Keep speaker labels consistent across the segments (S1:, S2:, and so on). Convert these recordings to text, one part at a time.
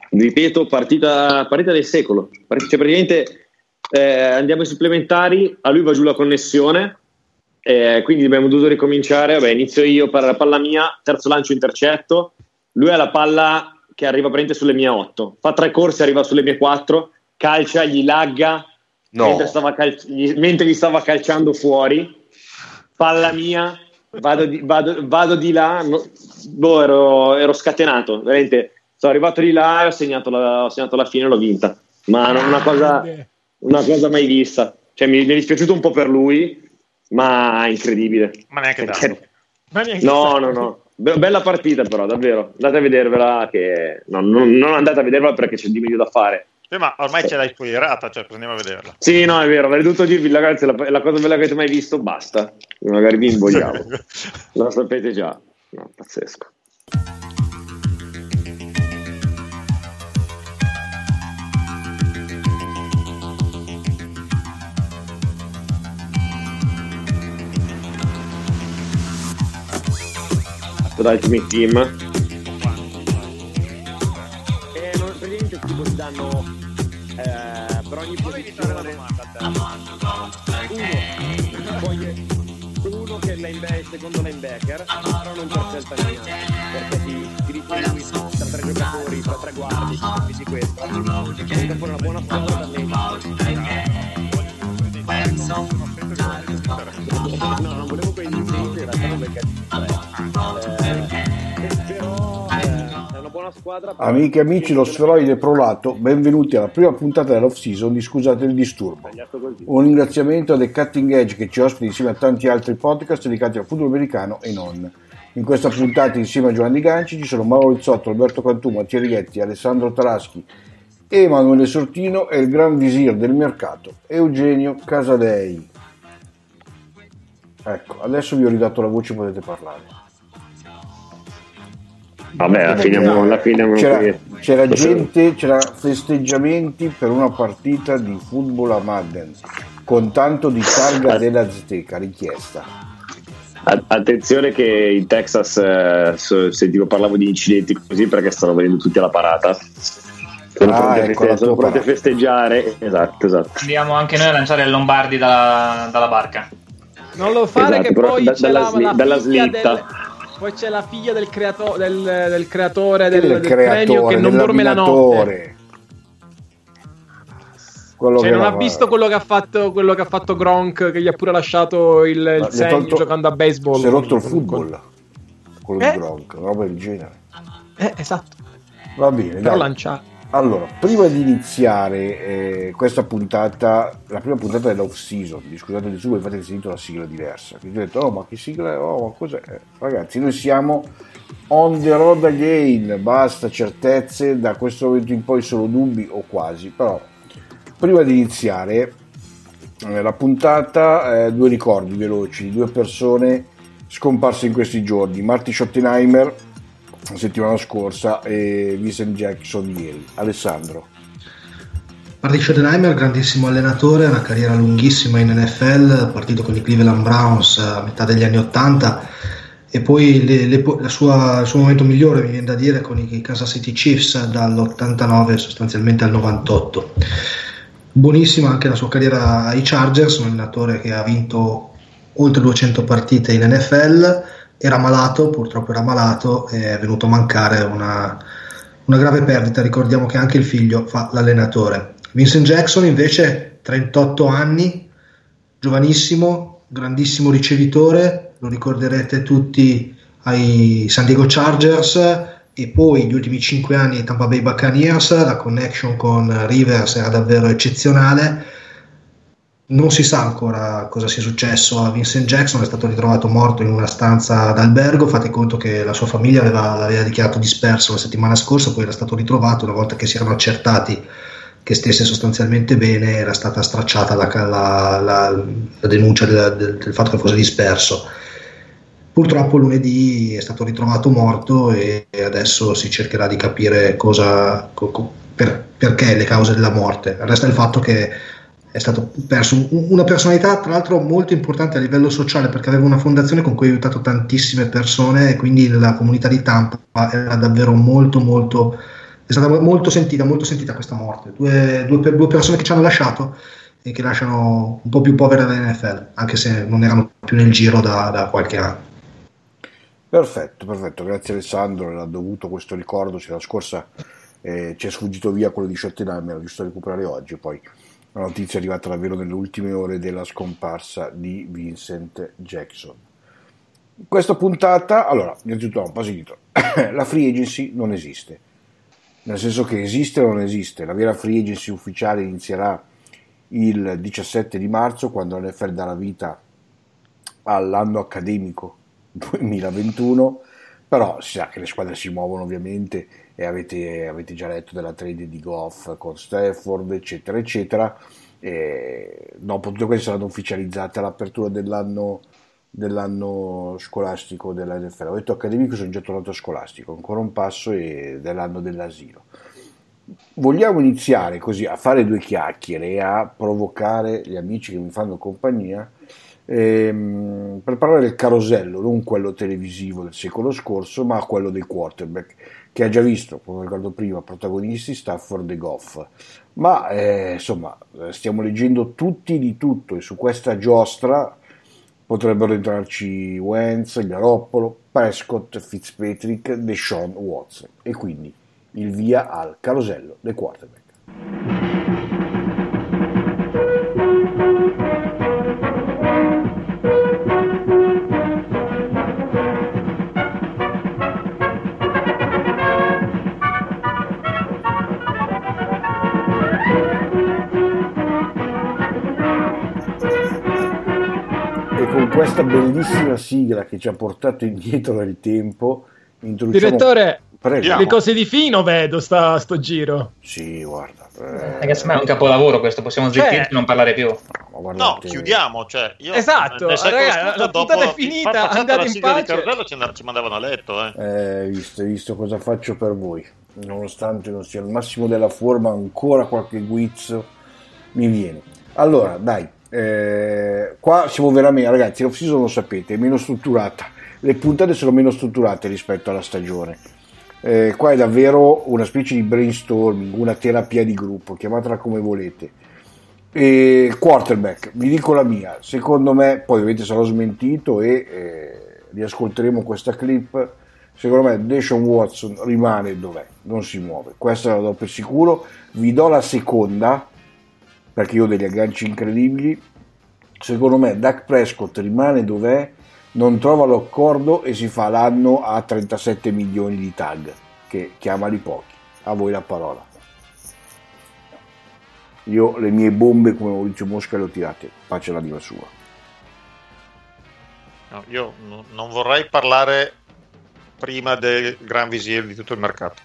S1: ripeto, partita del secolo. Cioè, praticamente andiamo ai supplementari, a lui va giù la connessione, quindi abbiamo dovuto ricominciare. Vabbè, inizio io per la palla mia, terzo lancio intercetto, lui ha la palla che arriva praticamente sulle mie 8, fa 3 corse, arriva sulle mie 4, calcia, gli lagga mentre gli stava calciando fuori, palla mia, vado di là, ero scatenato, veramente sono arrivato di là e ho segnato la fine e l'ho vinta, ma non una cosa mai vista, cioè mi è dispiaciuto un po' per lui, ma incredibile.
S2: Ma neanche tanto.
S1: No. Bella partita, però, davvero. Andate a vedervela, che non andate a vedervela perché c'è di meglio da fare.
S2: Ma ormai ce l'hai spoilerata, cioè andiamo a vederla.
S1: Sì, no, è vero, avrei dovuto dirvi, ragazzi, la cosa bella che avete mai visto, basta. Magari vi invogliamo. Lo sapete già. No, pazzesco. Ultimate Team praticamente tipo ti danno per ogni posizione la uno che è il secondo linebacker, però non per scelta mia, perché ti ritrovi tra 3 giocatori, tra 3 guardi, capisci questo, e dopo una buona squadra da me. No, non volevo quei licenzi, in realtà non perché però è una buona squadra.
S3: Amiche e amici, lo sferoide prolato, benvenuti alla prima puntata dell'off season di Scusate il disturbo. Un ringraziamento a The Cutting Edge che ci ospita insieme a tanti altri podcast dedicati al football americano e non. In questa puntata insieme a Giovanni Ganci ci sono Mauro Rizzotto, Alberto Cantù, Mattia Righetti, Alessandro Taraschi, Emanuele Sortino e il gran visir del mercato Eugenio Casadei. Ecco, adesso vi ho ridato la voce, potete parlare.
S1: Vabbè, alla fine
S3: c'era gente, c'era festeggiamenti per una partita di football a Madden con tanto di targa dell'Azteca richiesta.
S1: Attenzione che in Texas sentivo, parlavo di incidenti così perché stanno venendo tutti alla parata. Sono pronti a festeggiare. Esatto.
S4: Andiamo anche noi a lanciare il Lombardi dalla barca.
S5: Non lo fare, che poi c'è
S1: dalla slitta.
S5: Poi c'è la figlia del creatore del premio che non dorme la notte. Non ha visto quello che ha fatto Gronk, che gli ha pure lasciato il segno giocando a baseball.
S3: Si è rotto il football quello di Gronk, roba del genere.
S5: Esatto.
S3: Va bene,
S5: però lanciato.
S3: Allora, prima di iniziare questa puntata, la prima puntata dell'off season, scusate di su, infatti ho sentito una sigla diversa, quindi ho detto, ma che sigla è? Ma cos'è? Ragazzi, noi siamo on the road again, basta certezze, da questo momento in poi solo dubbi o quasi. Però prima di iniziare la puntata, 2 ricordi veloci di 2 persone scomparse in questi giorni: Marty Schottenheimer la settimana scorsa e Vincent Jackson ieri. Alessandro.
S6: Marty Schottenheimer, grandissimo allenatore, una carriera lunghissima in NFL, partito con i Cleveland Browns a metà degli anni 80 e poi il suo momento migliore, mi viene da dire, con i Kansas City Chiefs dall'89 sostanzialmente al 98. Buonissima anche la sua carriera ai Chargers, un allenatore che ha vinto oltre 200 partite in NFL. Era malato, purtroppo era malato, e è venuto a mancare una grave perdita. Ricordiamo che anche il figlio fa l'allenatore. Vincent Jackson invece 38 anni, giovanissimo, grandissimo ricevitore, lo ricorderete tutti ai San Diego Chargers e poi gli ultimi 5 anni ai Tampa Bay Buccaneers. La connection con Rivers era davvero eccezionale. Non si sa ancora cosa sia successo a Vincent Jackson, è stato ritrovato morto in una stanza d'albergo. Fate conto che la sua famiglia l'aveva dichiarato disperso la settimana scorsa, poi era stato ritrovato. Una volta che si erano accertati che stesse sostanzialmente bene, era stata stracciata la denuncia del fatto che fosse disperso. Purtroppo lunedì è stato ritrovato morto e adesso si cercherà di capire perché le cause della morte. Resta il fatto che è stato perso una personalità, tra l'altro molto importante a livello sociale, perché aveva una fondazione con cui ha aiutato tantissime persone e quindi la comunità di Tampa era davvero molto molto è stata molto sentita questa morte. Due persone che ci hanno lasciato e che lasciano un po' più povere dell'NFL, anche se non erano più nel giro da qualche anno.
S3: Perfetto, grazie Alessandro, era dovuto questo ricordo, la scorsa ci è sfuggito via quello di Schottenheimer, era giusto recuperare oggi, poi la notizia è arrivata davvero nelle ultime ore della scomparsa di Vincent Jackson. Questa puntata, allora, innanzitutto un passo indietro, la free agency non esiste, nel senso che esiste o non esiste, la vera free agency ufficiale inizierà il 17 di marzo, quando l'NFL darà vita all'anno accademico 2021, però si sa che le squadre si muovono ovviamente, e avete già letto della trade di Goff con Stafford, eccetera eccetera, e dopo tutte queste saranno ufficializzate all'apertura dell'anno scolastico della NFL. Ho detto accademico, sono già tornato scolastico, ancora un passo e dell'anno dell'asilo. Vogliamo iniziare così a fare due chiacchiere e a provocare gli amici che mi fanno compagnia per parlare del carosello, non quello televisivo del secolo scorso, ma quello dei quarterback, che ha già visto, come ricordo prima, protagonisti Stafford e Goff, ma insomma stiamo leggendo tutti di tutto, e su questa giostra potrebbero entrarci Wentz, Garoppolo, Prescott, Fitzpatrick, Deshaun Watson, e quindi il via al carosello dei quarterback. E con questa bellissima sigla che ci ha portato indietro nel tempo, introduciamo...
S5: Direttore,
S3: Prego.
S5: le cose di fino vedo sto giro.
S3: Sì, guarda.
S4: Ragazzi, ma è un capolavoro questo, possiamo zittirci e non parlare più.
S2: No, chiudiamo. Cioè, io
S5: esatto, ragazzi, la puntata è finita, andate in pace.
S2: Ci mandavano a letto.
S3: Visto cosa faccio per voi. Nonostante non sia il massimo della forma, ancora qualche guizzo mi viene. Allora, dai, qua siamo veramente, ragazzi, l'off-season lo sapete, è meno strutturata. Le puntate sono meno strutturate rispetto alla stagione. Qua è davvero una specie di brainstorming, una terapia di gruppo, chiamatela come volete. Quarterback, vi dico la mia, secondo me, poi ovviamente sarò smentito e riascolteremo questa clip. Secondo me Deshaun Watson rimane dov'è, non si muove, questa la do per sicuro. Vi do la seconda, perché io ho degli agganci incredibili. Secondo me Dak Prescott rimane dov'è, non trova l'accordo e si fa l'anno a 37 milioni di tag, che chiamali pochi. A voi la parola. Io le mie bombe come Maurizio Mosca le ho tirate, pace l'anima sua.
S2: No, io non vorrei parlare prima del gran visir di tutto il mercato.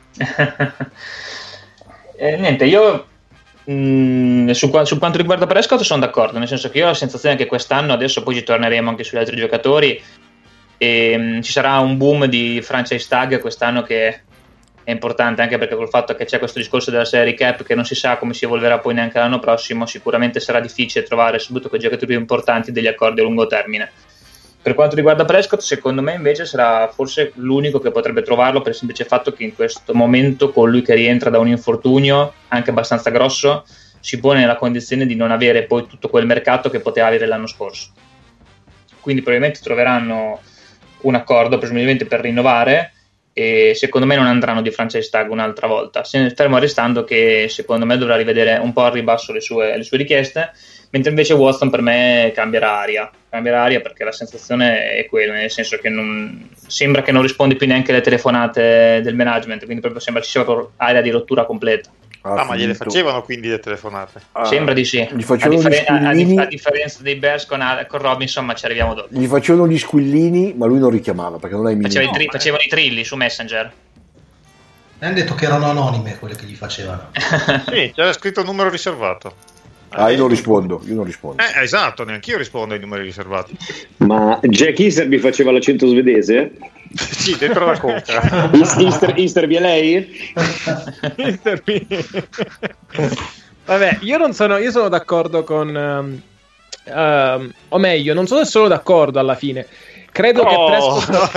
S4: Niente, io su quanto riguarda Prescott sono d'accordo, nel senso che io ho la sensazione che quest'anno, adesso poi ci torneremo anche sugli altri giocatori, e ci sarà un boom di franchise tag quest'anno che è importante, anche perché col fatto che c'è questo discorso della salary cap che non si sa come si evolverà poi neanche l'anno prossimo, sicuramente sarà difficile trovare, soprattutto con i giocatori più importanti, degli accordi a lungo termine. Per quanto riguarda Prescott, secondo me invece sarà forse l'unico che potrebbe trovarlo, per il semplice fatto che in questo momento, con lui che rientra da un infortunio anche abbastanza grosso, si pone nella condizione di non avere poi tutto quel mercato che poteva avere l'anno scorso. Quindi probabilmente troveranno un accordo, presumibilmente per rinnovare, e secondo me non andranno di franchise tag un'altra volta, fermo restando che secondo me dovrà rivedere un po' al ribasso le sue richieste, mentre invece Watson per me cambierà aria perché la sensazione è quella, nel senso che sembra che non risponde più neanche alle telefonate del management, quindi proprio sembra ci sia proprio area di rottura completa.
S2: Ma gliele facevano quindi le telefonate?
S4: Sembra di sì. A differenza dei Bears con Robinson, ma ci arriviamo dopo.
S3: Gli facevano gli squillini, ma lui non richiamava perché non è
S4: facevano i trilli su Messenger.
S6: Mi hanno detto che erano anonime quelle che gli facevano.
S2: Sì, c'era scritto numero riservato.
S3: Io non rispondo.
S2: Esatto, neanche io rispondo ai numeri riservati.
S1: Ma Jack Easterby faceva l'accento svedese?
S2: Sì, dentro la coca.
S1: Easterby è lei?
S5: Easterby. Vabbè, io sono d'accordo con o meglio, non sono solo d'accordo alla fine. Credo che Prescott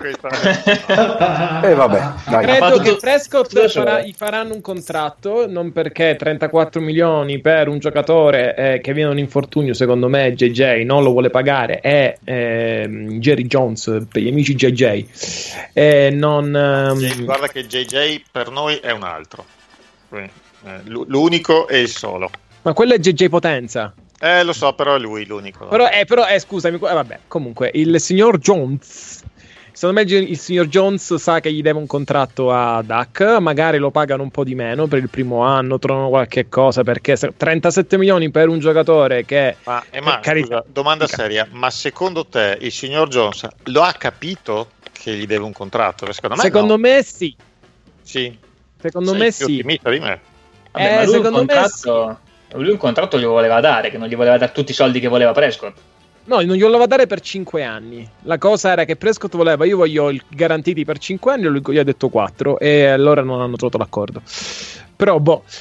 S3: vabbè, dai.
S5: Credo che Prescott gli faranno un contratto, non perché 34 milioni per un giocatore che viene un infortunio, secondo me JJ non lo vuole pagare, è Jerry Jones per gli amici JJ.
S2: Guarda che JJ per noi è un altro. L'unico e il solo.
S5: Ma quello è JJ Potenza.
S2: Lo so, però è lui l'unico.
S5: Però scusami, vabbè, comunque, il signor Jones, secondo me il signor Jones sa che gli deve un contratto a Dak, magari lo pagano un po' di meno per il primo anno, trovano qualche cosa, perché 37 milioni per un giocatore che...
S2: Ma scusa, domanda seria, ma secondo te il signor Jones lo ha capito che gli deve un contratto?
S5: Secondo me sì.
S2: Sì.
S5: Secondo me sì.
S2: Ottimista di me.
S4: Vabbè, ma secondo me sì. Lui un contratto gli voleva dare, che non gli voleva dare tutti i soldi che voleva Prescott.
S5: No, non gli voleva dare per 5 anni. La cosa era che Prescott voleva, io voglio i garantiti per 5 anni, lui gli ha detto 4 e allora non hanno trovato l'accordo. Però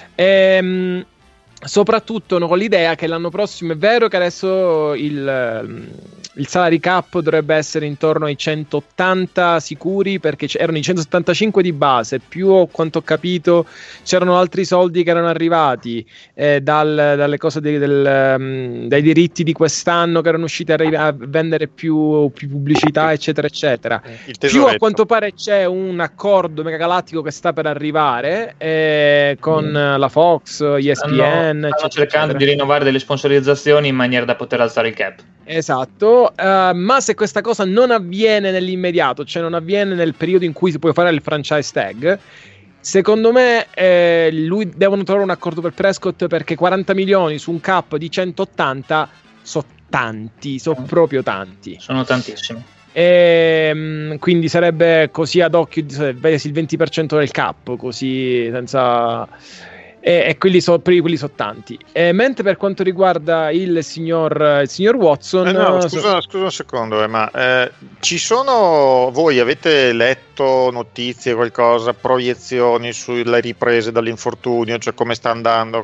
S5: soprattutto con l'idea che l'anno prossimo, è vero che adesso il salary cap dovrebbe essere intorno ai 180 sicuri, perché erano i 175 di base, più a quanto ho capito c'erano altri soldi che erano arrivati dalle cose dai diritti di quest'anno che erano usciti a vendere più pubblicità, eccetera eccetera. Più a quanto pare c'è un accordo mega galattico che sta per arrivare con la Fox, ESPN,
S4: stanno cercando di rinnovare delle sponsorizzazioni in maniera da poter alzare il cap.
S5: Esatto, ma se questa cosa non avviene nell'immediato, cioè non avviene nel periodo in cui si può fare il franchise tag, secondo me lui devono trovare un accordo per Prescott, perché 40 milioni su un cap di 180 sono tanti, sono proprio tanti.
S4: Sono tantissimi.
S5: Quindi sarebbe così ad occhio, vedersi il 20% del cap, così senza... E quelli sono tanti. Mentre per quanto riguarda il signor Watson,
S2: scusa un secondo, ma ci sono, voi avete letto notizie, qualcosa, proiezioni sulle riprese dall'infortunio, cioè come sta andando,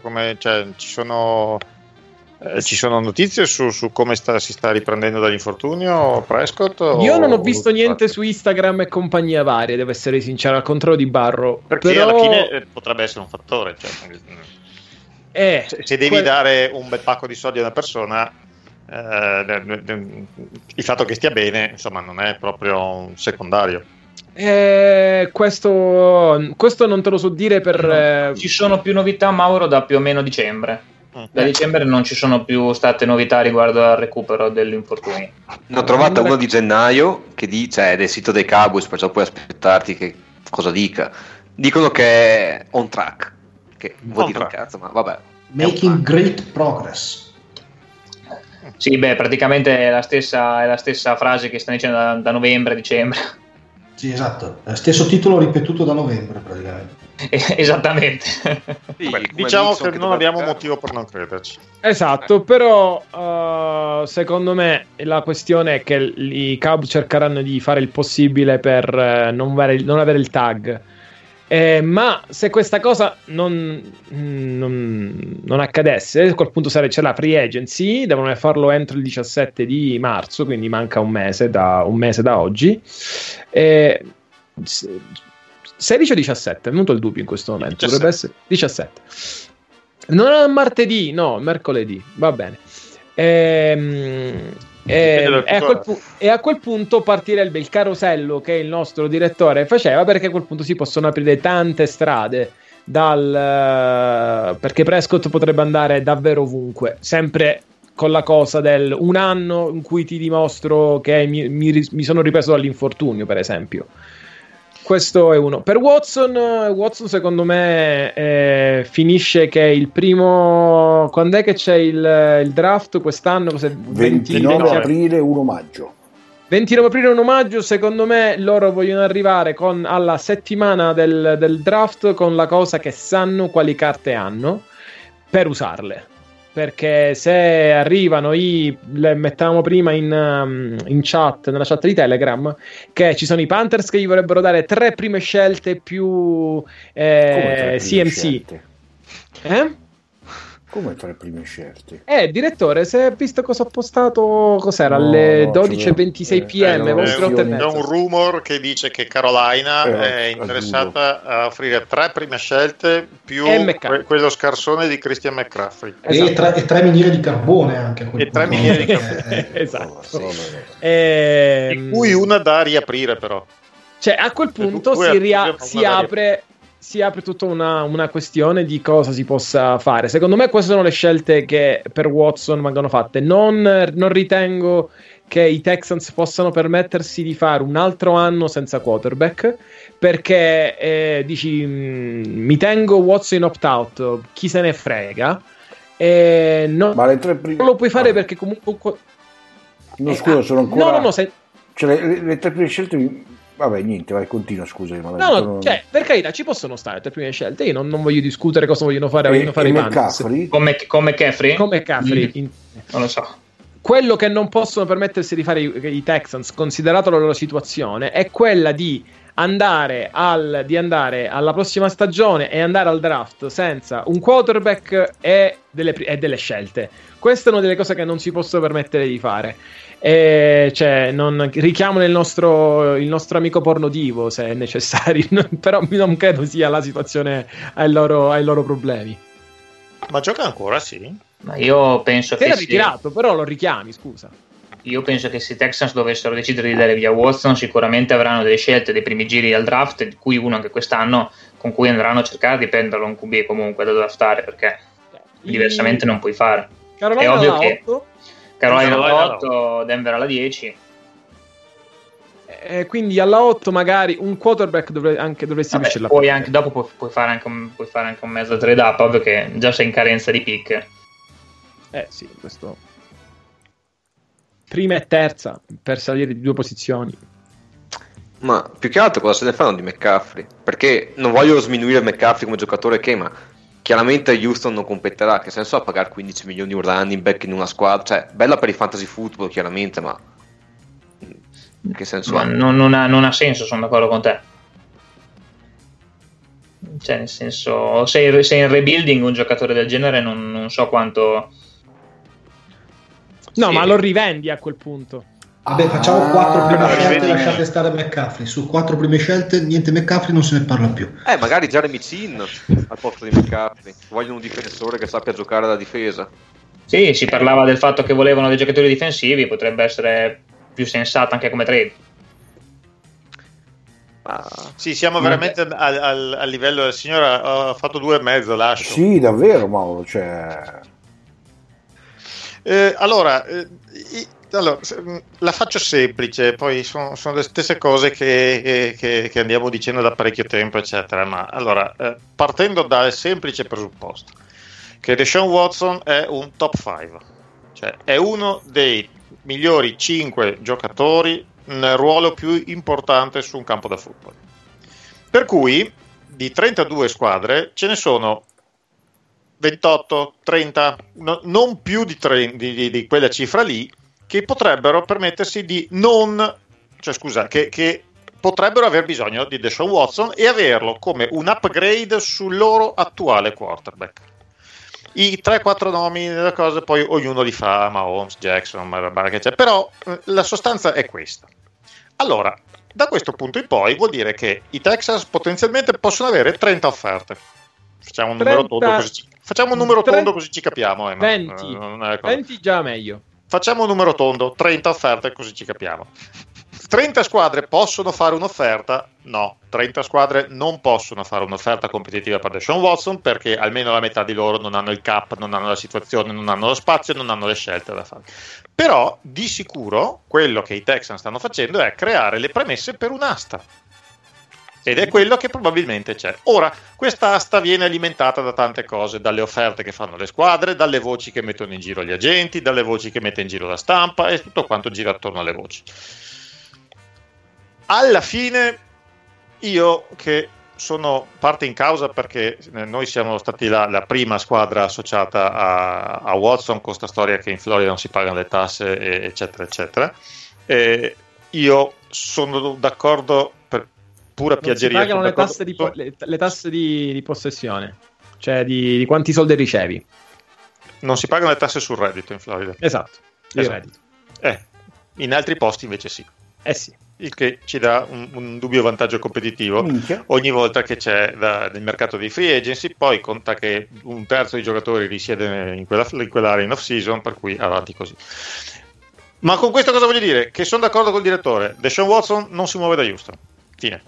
S2: ci sono notizie su come si sta riprendendo dall'infortunio Prescott?
S5: Io non ho visto niente su Instagram e compagnia varie, devo essere sincero, al contrario di Barro.
S2: Perché
S5: però...
S2: alla fine potrebbe essere un fattore, cioè, se devi dare un bel pacco di soldi a una persona, il fatto che stia bene, insomma, non è proprio un secondario.
S5: Questo non te lo so dire per...
S4: Ci sono più novità, Mauro, da più o meno dicembre. Da dicembre non ci sono più state novità riguardo al recupero dell'infortunio.
S7: Ne ho trovata uno di gennaio che dice, del sito dei Cowboys, perciò puoi aspettarti che cosa dica. Dicono che è on track, che vuol dire un cazzo, ma vabbè.
S6: Making great progress.
S4: Sì, praticamente è la stessa frase che stanno dicendo da novembre, dicembre.
S6: Sì, esatto, è lo stesso titolo ripetuto da novembre praticamente.
S4: Esattamente.
S2: Sì, diciamo che non abbiamo motivo per non crederci.
S5: Esatto, però secondo me la questione è che i Cubs cercheranno di fare il possibile per non avere il tag. Ma se questa cosa non accadesse, a quel punto c'è la free agency, devono farlo entro il 17 di marzo, quindi manca un mese da oggi. 16 o 17? È venuto il dubbio in questo momento. 17. Dovrebbe essere 17. Non è martedì, no, mercoledì. Va bene. E a quel punto partire il carosello che il nostro direttore faceva, perché a quel punto si possono aprire tante strade perché Prescott potrebbe andare davvero ovunque, sempre con la cosa del un anno in cui ti dimostro che mi sono ripreso dall'infortunio, per esempio. Questo è uno. Per Watson secondo me finisce che il primo... Quando è che c'è il draft quest'anno?
S3: 29 aprile, 1 maggio.
S5: 29 aprile e 1 maggio, secondo me loro vogliono arrivare alla settimana del draft con la cosa che sanno quali carte hanno per usarle. Perché se arrivano, le mettavamo prima in chat, nella chat di Telegram, che ci sono i Panthers che gli vorrebbero dare 3 prime scelte più CMC.
S3: Come tra le prime scelte?
S5: Direttore, se hai visto cosa ho postato, cos'era? Alle 12:26 p.m. vostre 8:30.
S2: C'è un rumor che dice che Carolina è interessata a offrire 3 prime scelte più quello scarsone di Christian McCaffrey.
S6: E 3 miniere di carbone anche.
S2: E 3 miniere di carbone.
S5: Esatto.
S2: Di cui una da riaprire, però.
S5: Cioè, a quel punto si apre tutta una questione di cosa si possa fare. Secondo me queste sono le scelte che per Watson vengono fatte. Non ritengo che i Texans possano permettersi di fare un altro anno senza quarterback, perché dici mi tengo Watson in opt-out, chi se ne frega. Non lo puoi fare perché comunque...
S3: No, scusa, sono ancora...
S5: No,
S3: cioè, le 3 prime scelte... Vabbè, niente, vai, continua, scusami.
S5: Cioè, per carità, ci possono stare 3 prime scelte. Io non voglio discutere cosa vogliono fare i
S6: McCaffrey? Come McCaffrey?
S5: Come McCaffrey.
S6: Non lo so.
S5: Quello che non possono permettersi di fare i Texans, considerato la loro situazione, è quella di andare alla prossima stagione e andare al draft senza un quarterback e delle scelte. Queste sono delle cose che non si possono permettere di fare. Richiamo il nostro amico porno divo se è necessario, però non credo sia la situazione ai loro problemi.
S2: Ma gioca ancora, sì?
S4: Ma io penso che
S5: era ritirato, però lo richiami, scusa.
S4: Io penso che se i Texans dovessero decidere di dare via Watson, sicuramente avranno delle scelte dei primi giri al draft, di cui uno anche quest'anno, con cui andranno a cercare di prenderlo un QB comunque da draftare, perché diversamente non puoi fare.
S5: Carolina
S4: è ovvio che
S5: 8.
S4: Carolina alla 8, Denver alla 10.
S5: Quindi alla 8 magari un quarterback dovresti riuscirla.
S4: Poi anche dopo puoi fare anche un mezzo trade up, ovvio che già sei in carenza di pick.
S5: Sì, questo prima e terza per salire di 2 posizioni.
S7: Ma più che altro cosa se ne fanno di McCaffrey? Perché non voglio sminuire McCaffrey come giocatore ma chiaramente Houston non competerà. Che senso ha pagare 15 milioni un running back in una squadra? Cioè, bella per il fantasy football chiaramente, ma che senso ha?
S4: Non ha senso, sono d'accordo con te. Cioè, nel senso, se in rebuilding un giocatore del genere non so quanto...
S5: No, ma lo rivendi a quel punto.
S6: Vabbè, facciamo 4 prime scelte, lasciate stare McCaffrey. Su 4 prime scelte, niente McCaffrey, non se ne parla più.
S7: Magari Jeremy Chin al posto di McCaffrey. Vogliono un difensore che sappia giocare alla difesa.
S4: Sì, si parlava del fatto che volevano dei giocatori difensivi, potrebbe essere più sensato anche come trade.
S2: Sì, siamo veramente al livello del signore. Ho fatto 2,5, lascio.
S3: Sì, davvero, Mauro, cioè...
S2: Allora, la faccio semplice, poi sono le stesse cose che andiamo dicendo da parecchio tempo, eccetera. Ma allora, partendo dal semplice presupposto che Deshaun Watson è un top 5, cioè è uno dei migliori 5 giocatori nel ruolo più importante su un campo da football. Per cui di 32 squadre ce ne sono 28, 30, non più di quella cifra lì, che potrebbero permettersi di che potrebbero aver bisogno di Deshaun Watson e averlo come un upgrade sul loro attuale quarterback. I 3-4 nomi delle cose poi ognuno li fa, Mahomes, Jackson, che c'è, però la sostanza è questa. Allora, da questo punto in poi vuol dire che i Texans potenzialmente possono avere 30 offerte. Facciamo un numero tondo così ci capiamo.
S5: 20 già meglio.
S2: Facciamo un numero tondo, 30 offerte così ci capiamo. 30 squadre possono fare un'offerta? No, 30 squadre non possono fare un'offerta competitiva per Deshaun Watson, perché almeno la metà di loro non hanno il cap, non hanno la situazione, non hanno lo spazio, non hanno le scelte da fare. Però di sicuro quello che i Texans stanno facendo è creare le premesse per un'asta. Ed è quello che probabilmente c'è. Ora, questa asta viene alimentata da tante cose, dalle offerte che fanno le squadre, dalle voci che mettono in giro gli agenti, dalle voci che mette in giro la stampa e tutto quanto gira attorno alle voci. Alla fine, io che sono parte in causa perché noi siamo stati la prima squadra associata a Watson con questa storia che in Florida non si pagano le tasse, eccetera, eccetera. Io sono d'accordo per pura piaggeria.
S5: Si pagano le tasse di possessione, cioè di quanti soldi ricevi.
S2: Non si pagano le tasse sul reddito in Florida.
S5: Esatto. Il reddito.
S2: In altri posti invece sì.
S5: Sì.
S2: Il che ci dà un dubbio vantaggio competitivo ogni volta che c'è nel mercato dei free agency. Poi conta che un terzo dei giocatori risiede in quell'area in off season, per cui avanti così. Ma con questo cosa voglio dire? Che sono d'accordo col direttore. Deshaun Watson non si muove da Houston. Fine.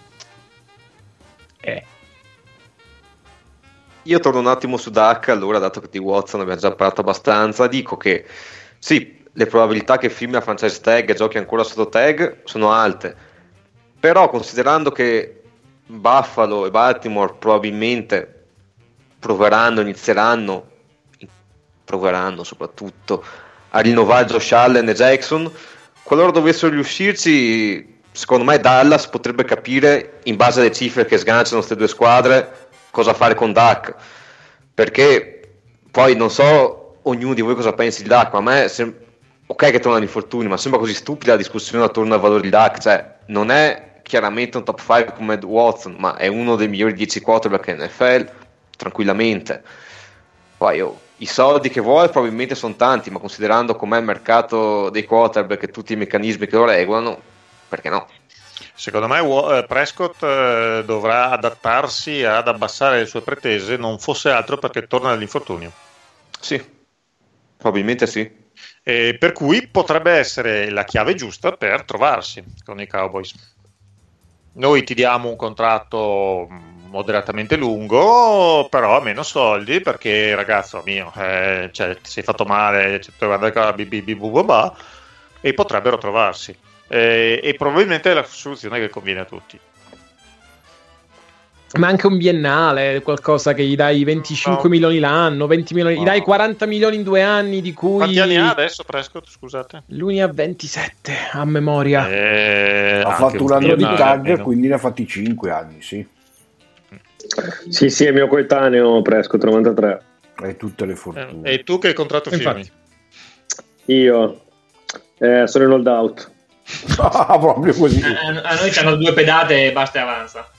S7: Io torno un attimo su Dak, allora, dato che di Watson abbiamo già parlato abbastanza, dico che sì, le probabilità che firmi la franchise tag e giochi ancora sotto tag sono alte, però considerando che Buffalo e Baltimore probabilmente inizieranno soprattutto a rinnovare Josh Allen e Jackson, qualora dovessero riuscirci, secondo me Dallas potrebbe capire, in base alle cifre che sganciano queste due squadre, cosa fare con Dak, perché poi non so ognuno di voi cosa pensi di Dak, ma a me ok che torna all'infortunio, ma sembra così stupida la discussione attorno al valore di Dak. Cioè, non è chiaramente un top 5 come Watson, ma è uno dei migliori 10 quarterback NFL tranquillamente. Poi i soldi che vuole probabilmente sono tanti, ma considerando com'è il mercato dei quarterback e tutti i meccanismi che lo regolano, perché no?
S2: Secondo me Prescott dovrà adattarsi ad abbassare le sue pretese, non fosse altro perché torna dall'infortunio.
S7: Sì, probabilmente sì.
S2: Per cui potrebbe essere la chiave giusta per trovarsi con i Cowboys. Noi ti diamo un contratto moderatamente lungo, però a meno soldi, perché ragazzo mio, ti sei fatto male, e potrebbero trovarsi. E probabilmente è la soluzione che conviene a tutti.
S5: Ma anche un biennale, qualcosa che gli dai 25 milioni l'anno, 20 milioni, gli dai 40 milioni in 2 anni, di cui...
S2: Quanti anni ha adesso Prescott, scusate?
S5: Lui ne ha 27 a memoria.
S3: Ha fatto un anno di tag, quindi ne ha fatti 5 anni, sì.
S1: Sì, è mio coetaneo Prescott, 93.
S3: E tutte le fortune.
S2: E tu che contratto firmi?
S1: Io sono in hold out.
S3: Proprio così.
S4: A noi c'hanno 2 pedate e basta e avanza.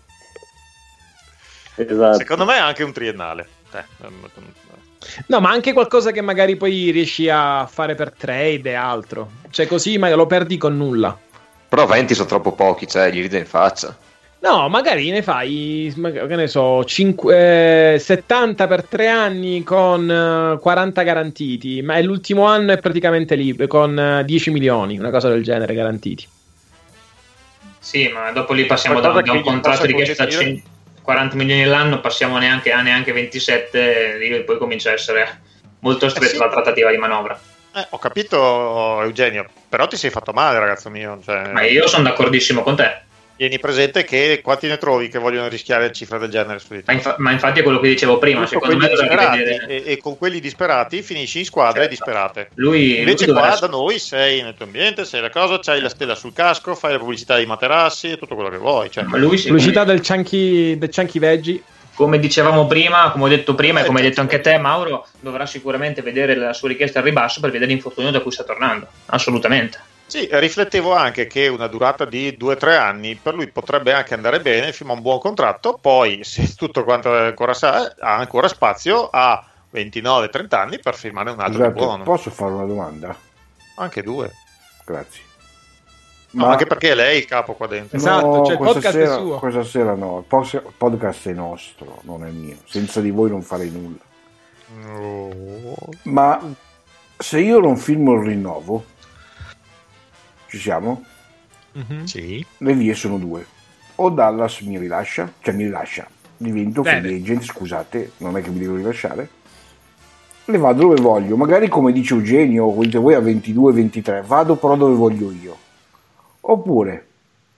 S1: Esatto.
S2: Secondo me è anche un triennale.
S5: No, ma anche qualcosa che magari poi riesci a fare per trade e altro. Cioè così ma lo perdi con nulla.
S7: Però 20 sono troppo pochi, cioè gli ride in faccia.
S5: No, magari ne fai, che ne so, 70 per 3 anni con 40 garantiti, ma l'ultimo anno è praticamente libero, con 10 milioni, una cosa del genere garantiti.
S4: Sì, ma dopo lì passiamo da un contratto richiesto da 40 milioni all'anno, passiamo a neanche 27, e poi comincia a essere molto stretta la trattativa di manovra.
S2: Ho capito, Eugenio, però ti sei fatto male, ragazzo mio. Cioè...
S4: Ma io sono d'accordissimo con te.
S2: Tieni presente che quanti ne trovi che vogliono rischiare cifre del genere su di te?
S4: Ma infatti è quello che dicevo prima, secondo me
S2: vedere... e con quelli disperati finisci in squadre disperate. Invece qua da noi sei nel tuo ambiente, sei la cosa, c'hai la stella sul casco, fai la pubblicità dei materassi e tutto quello che vuoi. Cioè.
S5: Pubblicità del Chunky Veggie.
S4: Come dicevamo prima, come ho detto prima e come hai detto anche te, Mauro dovrà sicuramente vedere la sua richiesta al ribasso per vedere l'infortunio da cui sta tornando. Assolutamente.
S2: Sì, riflettevo anche che una durata di 2-3 anni per lui potrebbe anche andare bene, firma un buon contratto, poi se tutto quanto ancora ha ancora spazio a 29-30 anni per firmare un altro buono.
S3: Posso fare una domanda?
S2: Anche 2.
S3: Grazie.
S2: Ma anche perché è lei il capo qua dentro.
S5: Esatto, cioè il podcast è suo.
S3: Questa sera no, il podcast è nostro, non è mio. Senza di voi non farei nulla.
S2: No.
S3: Ma se io non firmo il rinnovo, ci siamo?
S2: Sì.
S3: Le vie sono 2. O Dallas mi rilascia, divento free agent, scusate, non è che mi devo rilasciare. Le vado dove voglio, magari come dice Eugenio, volete voi a 22-23, vado però dove voglio io. Oppure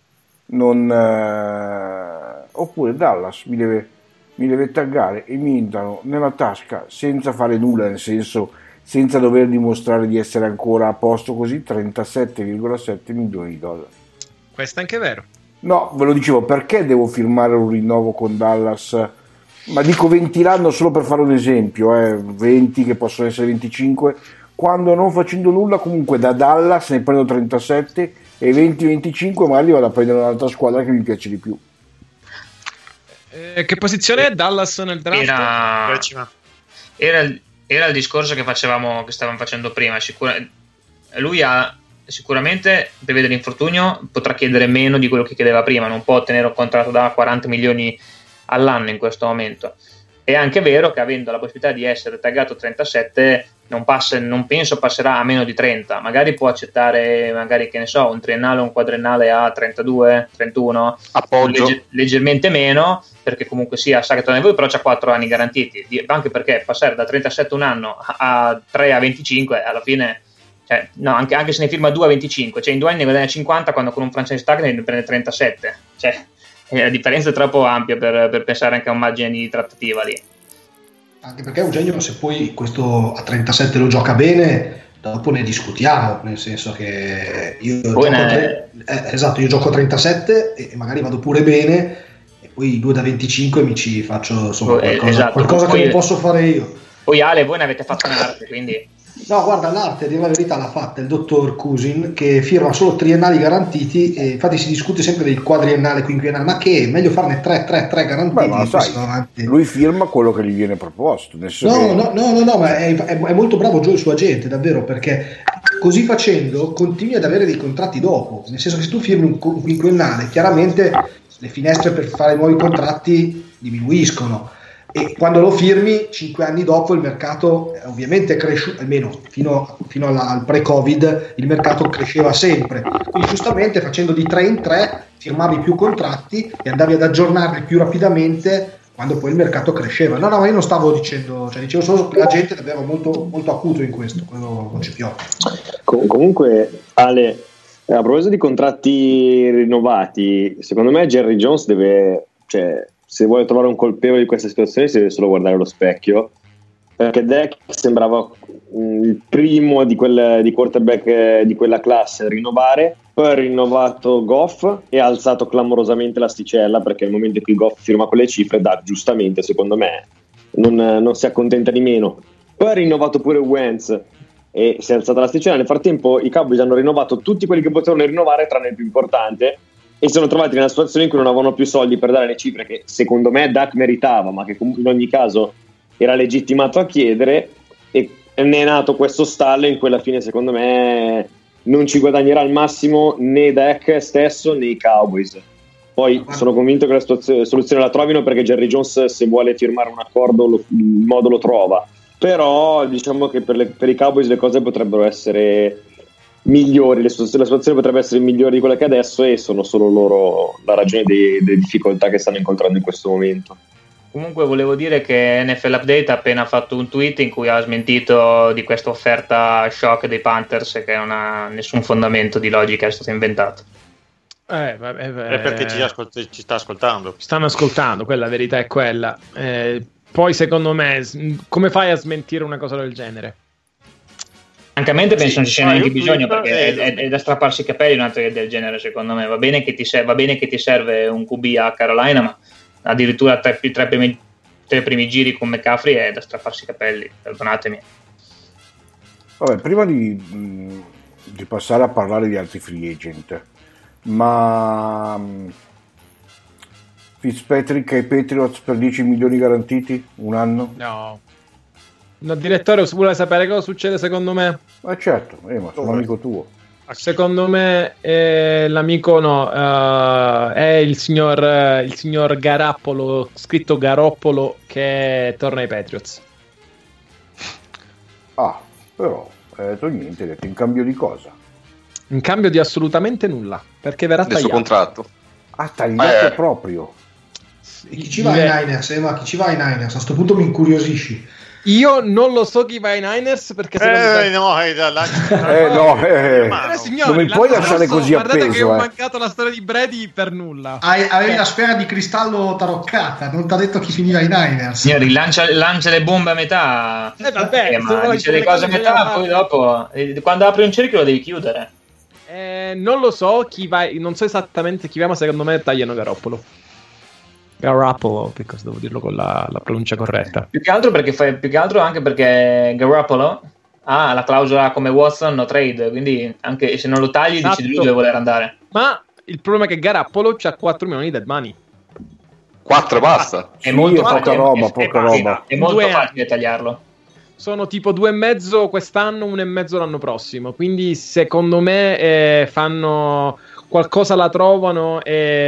S3: oppure Dallas mi deve taggare e mi entrano nella tasca senza fare nulla, nel senso senza dover dimostrare di essere ancora a posto così, $37,7 milioni.
S5: Questo è anche vero.
S3: No, ve lo dicevo, perché devo firmare un rinnovo con Dallas? Ma dico 20 l'anno solo per fare un esempio, 20 che possono essere 25, quando non facendo nulla comunque da Dallas ne prendo 37 e 20-25 magari vado a prendere un'altra squadra che mi piace di più.
S5: Che posizione è Dallas nel draft?
S4: Era era il discorso che stavamo facendo prima. Lui sicuramente prevede l'infortunio, potrà chiedere meno di quello che chiedeva prima, non può ottenere un contratto da 40 milioni all'anno in questo momento. È anche vero che avendo la possibilità di essere taggato 37 non penso passerà a meno di 30, magari può accettare che ne so, un triennale o un quadriennale a 32, 31,
S7: appoggio
S4: leggermente meno, perché comunque sia sa che torna voi, però c'ha 4 anni garantiti, anche perché passare da 37 un anno a 3 a 25 alla fine, cioè, no, anche se ne firma 2 a 25, cioè in 2 anni ne guadagna 50, quando con un franchise tag ne prende 37, cioè la differenza è troppo ampia per pensare anche a un margine di trattativa lì.
S6: Anche perché Eugenio, se poi questo a 37 lo gioca bene, dopo ne discutiamo, nel senso che io gioco a 37 e magari vado pure bene, e poi i 2 da 25 mi ci faccio insomma qualcosa che non posso fare io.
S4: Poi Ale, voi ne avete fatto un'arte, quindi...
S6: No, guarda, l'arte, a dire la verità, l'ha fatta il dottor Cousin, che firma solo triennali garantiti, e infatti si discute sempre del quadriennale, quinquennale, ma che è meglio farne 3 garantiti.
S3: Beh, ma sai, lui firma quello che gli viene proposto.
S6: No, ma è molto bravo Joe, il suo agente, davvero, perché così facendo continui ad avere dei contratti dopo, nel senso che se tu firmi un quinquennale, chiaramente le finestre per fare nuovi contratti diminuiscono. E quando lo firmi 5 anni dopo il mercato ovviamente è cresciuto, almeno fino al pre-Covid il mercato cresceva sempre, quindi giustamente facendo di 3 in 3 firmavi più contratti e andavi ad aggiornarli più rapidamente quando poi il mercato cresceva. No, io non stavo dicendo, cioè dicevo solo che la gente è davvero molto, molto acuto in questo, quello non c'è più.
S1: Comunque Ale, a proposito di contratti rinnovati, secondo me Jerry Jones se vuole trovare un colpevole di questa situazione si deve solo guardare allo specchio, perché Dak sembrava il primo di quarterback di quella classe a rinnovare, poi ha rinnovato Goff e ha alzato clamorosamente l'asticella, perché nel momento in cui Goff firma quelle cifre, Dak giustamente secondo me non si accontenta di meno, poi ha rinnovato pure Wentz e si è alzata l'asticella. Nel frattempo i Cowboys hanno rinnovato tutti quelli che potevano rinnovare tranne il più importante, e si sono trovati nella situazione in cui non avevano più soldi per dare le cifre che secondo me Dak meritava, ma che comunque in ogni caso era legittimato a chiedere, e ne è nato questo stallo in cui alla fine secondo me non ci guadagnerà al massimo né Dak stesso né i Cowboys. Poi sono convinto che la soluzione la trovino, perché Jerry Jones, se vuole firmare un accordo, il modo lo trova, però diciamo che per i Cowboys le cose potrebbero essere migliori, la situazione potrebbe essere migliore di quella che è adesso, e sono solo loro la ragione delle difficoltà che stanno incontrando in questo momento.
S4: Comunque volevo dire che NFL Update ha appena fatto un tweet in cui ha smentito di questa offerta shock dei Panthers, che non ha nessun fondamento di logica, è stato inventato.
S2: È perché ci sta ascoltando.
S5: Stanno ascoltando, quella la verità è quella. Poi secondo me come fai a smentire una cosa del genere?
S4: Francamente penso non ci sia neanche bisogno, perché è da strapparsi i capelli un'altra del genere, secondo me. Va bene che ti serve un QB a Carolina, ma addirittura tre primi giri con McCaffrey è da strapparsi i capelli, perdonatemi.
S3: Vabbè, prima di passare a parlare di altri free agent, ma Fitzpatrick ai Patriots per 10 milioni garantiti un anno?
S5: No. Direttore, vuole sapere cosa succede secondo me?
S3: Certo, ma sono amico tuo.
S5: Secondo me l'amico è il signor Garappolo, scritto Garoppolo, che torna ai Patriots.
S3: Però detto niente, detto in cambio di cosa?
S5: In cambio di assolutamente nulla, perché verrà tagliato.
S7: Del suo contratto.
S3: Tagliato proprio.
S6: E chi ci va ai Niners? Ma chi ci va ai Niners? A sto punto mi incuriosisci.
S5: Io non lo so chi va ai Niners, perché
S3: signori, non mi puoi lasciare così appeso.
S5: Guardate che ho mancato la storia di Brady per nulla.
S6: Avevi la sfera di cristallo taroccata, non ti ha detto chi finiva ai Niners.
S4: Signori, lancia le bombe a metà. Ma dice le cose a metà, poi dopo quando apri un cerchio lo devi chiudere.
S5: Non lo so chi va, non so esattamente chi va, ma secondo me tagliano Garoppolo, perché devo dirlo con la pronuncia corretta. Più che altro anche perché Garoppolo ha la clausola come Watson no trade, quindi anche se non lo tagli dici di lui dove voler andare. Ma il problema è che Garoppolo c'ha 4 milioni di dead money.
S7: 4 basta.
S4: È molto
S3: poca roba.
S4: È molto facile tagliarlo.
S5: sono tipo 2,5 quest'anno, 1,5 l'anno prossimo. Quindi secondo me fanno qualcosa, la trovano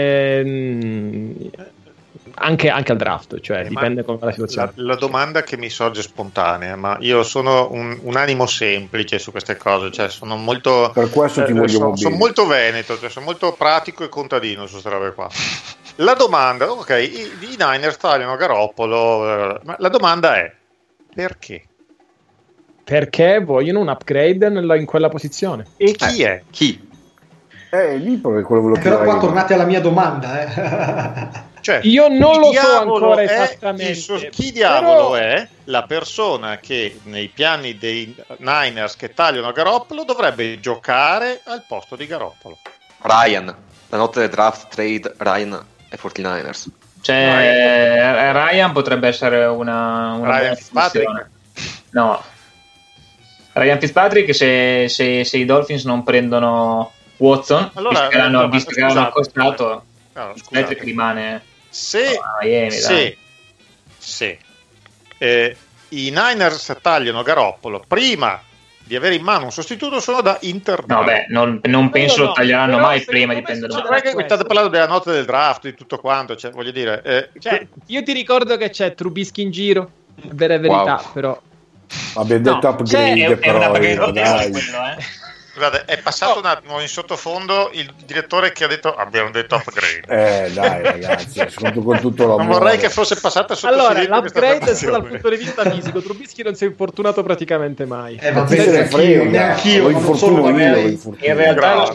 S5: anche al draft, cioè dipende come la situazione.
S2: La domanda che mi sorge spontanea, ma io sono un animo semplice su queste cose, cioè sono molto,
S3: per questo ti voglio
S2: sono molto veneto, cioè sono molto pratico e contadino su queste robe qua. La domanda, ok, i Niners tagliano Garoppolo, ma la domanda è perché?
S5: Perché vogliono un upgrade in quella posizione.
S2: E chi è?
S7: Chi?
S3: Lì proprio quello ve lo
S6: Però qua
S3: chiederei.
S6: tornate alla mia domanda.
S2: Cioè,
S5: io non lo so ancora esattamente.
S2: Chi diavolo è la persona che nei piani dei Niners che tagliano Garoppolo dovrebbe giocare al posto di Garoppolo?
S7: Ryan, la notte del draft trade Ryan e 49ers.
S4: Cioè, Ryan potrebbe essere una
S2: Ryan Fitzpatrick?
S4: No, Ryan Fitzpatrick se i Dolphins non prendono Watson,
S2: allora,
S4: visto che l'hanno accostato, Fitzpatrick rimane a Miami. Se i Niners tagliano Garoppolo prima di avere in mano un sostituto, sono da internare. No, beh, non penso lo taglieranno mai prima di prendere
S2: non è che state parlando della notte del draft, di tutto quanto, cioè, voglio dire,
S5: io ti ricordo che c'è Trubisky in giro, vera verità, però
S3: abbiamo detto upgrade, però dai.
S2: Scusate, è passato un attimo in sottofondo il direttore che ha detto abbiamo detto upgrade.
S3: Dai ragazzi, con tutto l'amore.
S2: Non vorrei che fosse passata sotto
S5: allora l'upgrade è stato dal punto di vista fisico. Trubisky non si è infortunato praticamente mai.
S3: Ma chi se ne frega,
S6: neanch'io,
S4: in realtà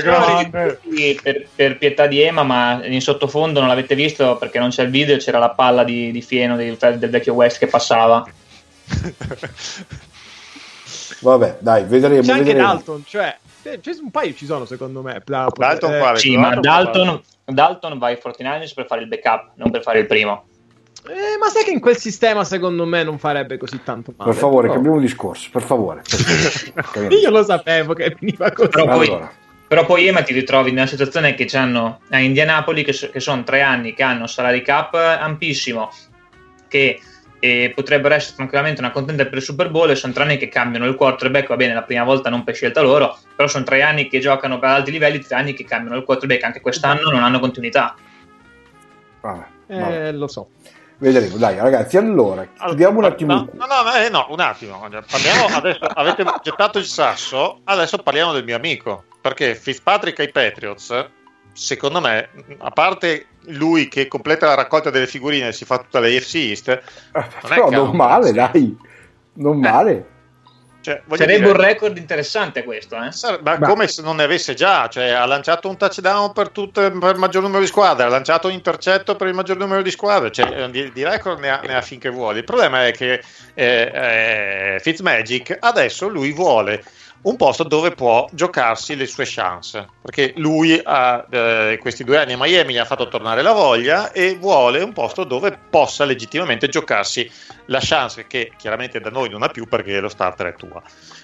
S4: per pietà di Ema, ma in sottofondo non l'avete visto perché non c'è il video, c'era la palla di fieno del vecchio West che passava.
S3: Vabbè, dai, vedremo.
S5: C'è anche Dalton, cioè un paio ci sono secondo me.
S2: Dalton quale?
S4: Sì, ma Dalton va ai 49ers per fare il backup, non per fare il primo.
S5: Ma sai che in quel sistema secondo me non farebbe così tanto male.
S3: Per favore, cambiamo discorso, per favore.
S5: Io lo sapevo che veniva così.
S4: Però poi Ema ti ritrovi nella situazione che c'hanno a Indianapoli che sono 3 anni che hanno salary cap ampissimo, che potrebbero essere tranquillamente una contender per il Super Bowl, e sono 3 anni che cambiano il quarterback. Va bene, la prima volta non per scelta loro, però sono 3 anni che giocano per alti livelli, 3 anni che cambiano il quarterback. Anche quest'anno non hanno continuità.
S5: Lo so.
S3: Vedremo, dai ragazzi, allora chiudiamo un attimo.
S2: No, un attimo. Parliamo adesso, avete gettato il sasso, adesso parliamo del mio amico, perché Fitzpatrick ai Patriots, secondo me, a parte lui che completa la raccolta delle figurine e si fa tutta la AFC East,
S3: non male, dai, non male.
S4: Cioè, sarebbe un record interessante questo,
S2: come se non ne avesse già, cioè ha lanciato un touchdown per il maggior numero di squadre, ha lanciato un intercetto per il maggior numero di squadre, cioè di record ne ha finché vuole. Il problema è che Fitzmagic adesso lui vuole un posto dove può giocarsi le sue chance, perché lui questi 2 anni a Miami gli ha fatto tornare la voglia e vuole un posto dove possa legittimamente giocarsi la chance che chiaramente da noi non ha più perché lo starter è tua.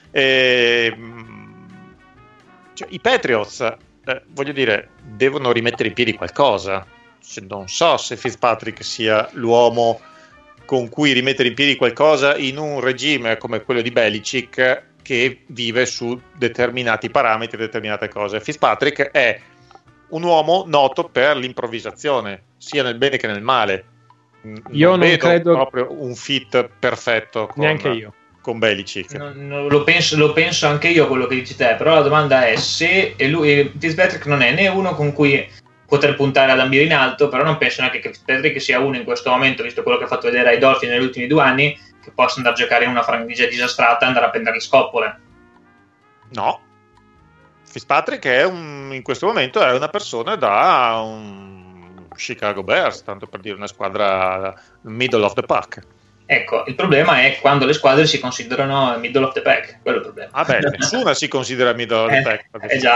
S2: Cioè, i Patriots voglio dire devono rimettere in piedi qualcosa, non so se Fitzpatrick sia l'uomo con cui rimettere in piedi qualcosa in un regime come quello di Belichick, che vive su determinati parametri, determinate cose. Fitzpatrick è un uomo noto per l'improvvisazione, sia nel bene che nel male.
S5: Io non
S2: vedo
S5: credo
S2: proprio un fit perfetto
S5: neanche io
S2: con Belichick.
S4: Lo penso anche io quello che dici te, però la domanda è se Fitzpatrick non è né uno con cui poter puntare ad ambire in alto, però non penso neanche che Fitzpatrick sia uno in questo momento, visto quello che ha fatto vedere ai Dolphins negli ultimi 2 anni, che possa andare a giocare in una franchigia disastrata e andare a prendere le scoppole.
S2: No, Fitzpatrick in questo momento è una persona da un Chicago Bears, tanto per dire una squadra middle of the pack.
S4: Ecco, il problema è quando le squadre si considerano middle of the pack, quello è il problema.
S2: Nessuna si considera middle of the pack.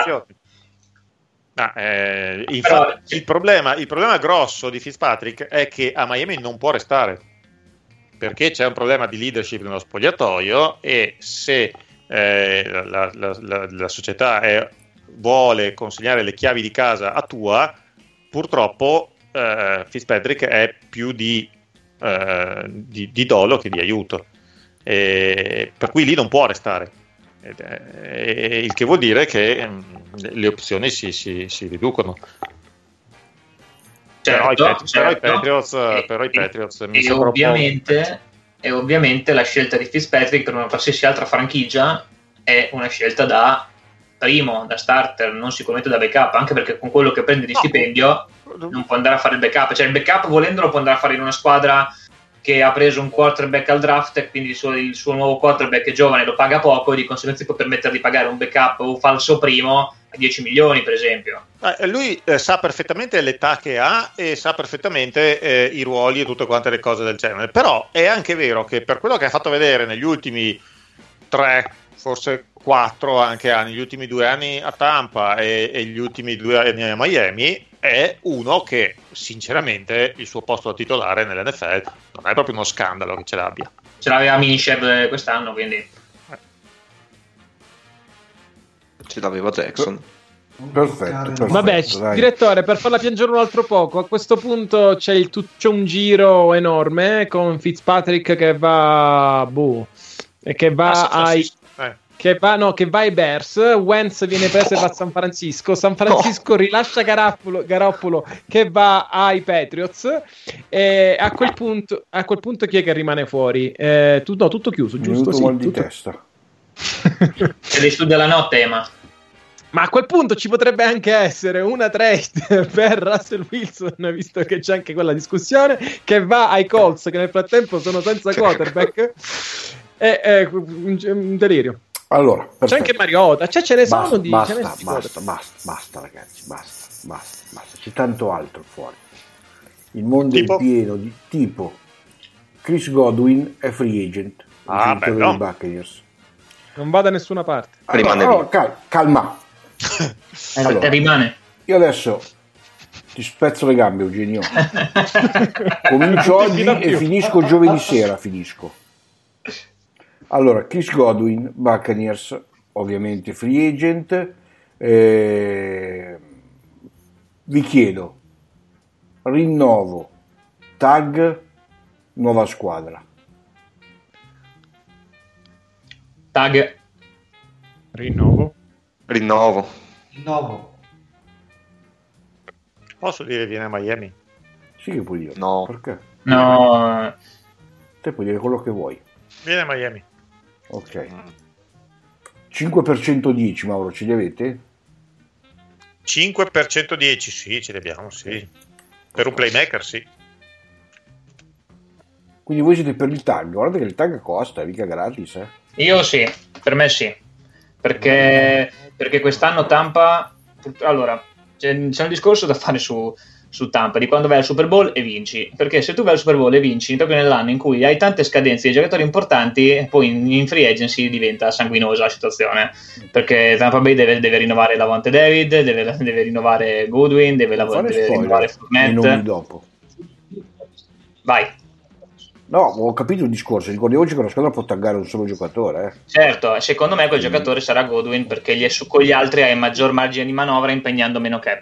S2: Il problema grosso di Fitzpatrick è che a Miami non può restare, perché c'è un problema di leadership nello spogliatoio, e se la società vuole consegnare le chiavi di casa a Tua, purtroppo Fitzpatrick è più di dolo che di aiuto, per cui lì non può restare, il che vuol dire che le opzioni si riducono. Però i Patriots mi sembra
S4: e ovviamente la scelta di Fitzpatrick per una qualsiasi altra franchigia è una scelta da primo, da starter, non sicuramente da backup, anche perché con quello che prende di stipendio non può andare a fare il backup, cioè il backup volendolo può andare a fare in una squadra che ha preso un quarterback al draft e quindi il suo nuovo quarterback è giovane, lo paga poco e di conseguenza può permettere di pagare un backup o falso primo a 10 milioni per esempio.
S2: Lui sa perfettamente l'età che ha e sa perfettamente i ruoli e tutte quante le cose del genere, però è anche vero che per quello che ha fatto vedere negli ultimi 3, forse 4 anche anni, gli ultimi 2 anni a Tampa e gli ultimi 2 anni a Miami, è uno che sinceramente il suo posto da titolare nell'NFL non è proprio uno scandalo che ce l'abbia.
S4: Ce l'aveva Minshew quest'anno, quindi
S7: ce l'aveva Jackson.
S3: Perfetto.
S5: Vabbè, direttore, per farla piangere un altro poco, a questo punto c'è un giro enorme con Fitzpatrick che va e che va che va ai Bears. Wentz viene preso e va a San Francisco rilascia Garoppolo che va ai Patriots, e a quel punto chi è che rimane fuori? Tutto chiuso, giusto? Sì,
S3: mal di testa.
S4: Se li studia la notte,
S5: ma a quel punto ci potrebbe anche essere una trade per Russell Wilson, visto che c'è anche quella discussione, che va ai Colts che nel frattempo sono senza quarterback. È un delirio.
S3: Allora, perfetto.
S5: C'è anche Mariota, ce ne sono di
S3: basta ragazzi, basta, c'è tanto altro fuori. Il mondo è pieno di tipo Chris Godwin è free agent dei Buccaneers.
S5: Non va da nessuna parte.
S3: Calma. Allora,
S4: rimane.
S3: Io adesso ti spezzo le gambe, Eugenio. Comincio oggi e finisco giovedì sera. Allora, Chris Godwin, Buccaneers, ovviamente free agent. Vi chiedo rinnovo, tag, nuova squadra.
S4: Tag.
S5: Rinnovo.
S2: Posso dire viene a Miami?
S3: Sì che puoi dire.
S7: No.
S3: Perché?
S4: No.
S3: Te puoi dire quello che vuoi.
S2: Viene a Miami.
S3: Ok. 5% 10, Mauro, ce li avete?
S2: 5% 10, sì, ce li abbiamo, sì. Per un playmaker, sì.
S3: Quindi voi siete per il tag. Guardate che il tag costa, è mica gratis,
S4: Io sì, per me sì. Perché quest'anno Tampa... Allora, c'è un discorso da fare su Tampa, di quando vai al Super Bowl e vinci, perché se tu vai al Super Bowl e vinci proprio nell'anno in cui hai tante scadenze di giocatori importanti, poi in free agency diventa sanguinosa la situazione, perché Tampa Bay deve rinnovare Lavonte David, deve rinnovare Goodwin, deve rinnovare Fournette.
S3: Dopo.
S4: Vai.
S3: No, ho capito il discorso, ricordiamoci che una squadra può taggare un solo giocatore.
S4: Certo, secondo me quel giocatore sarà Goodwin, perché con gli altri hai maggior margine di manovra impegnando meno cap.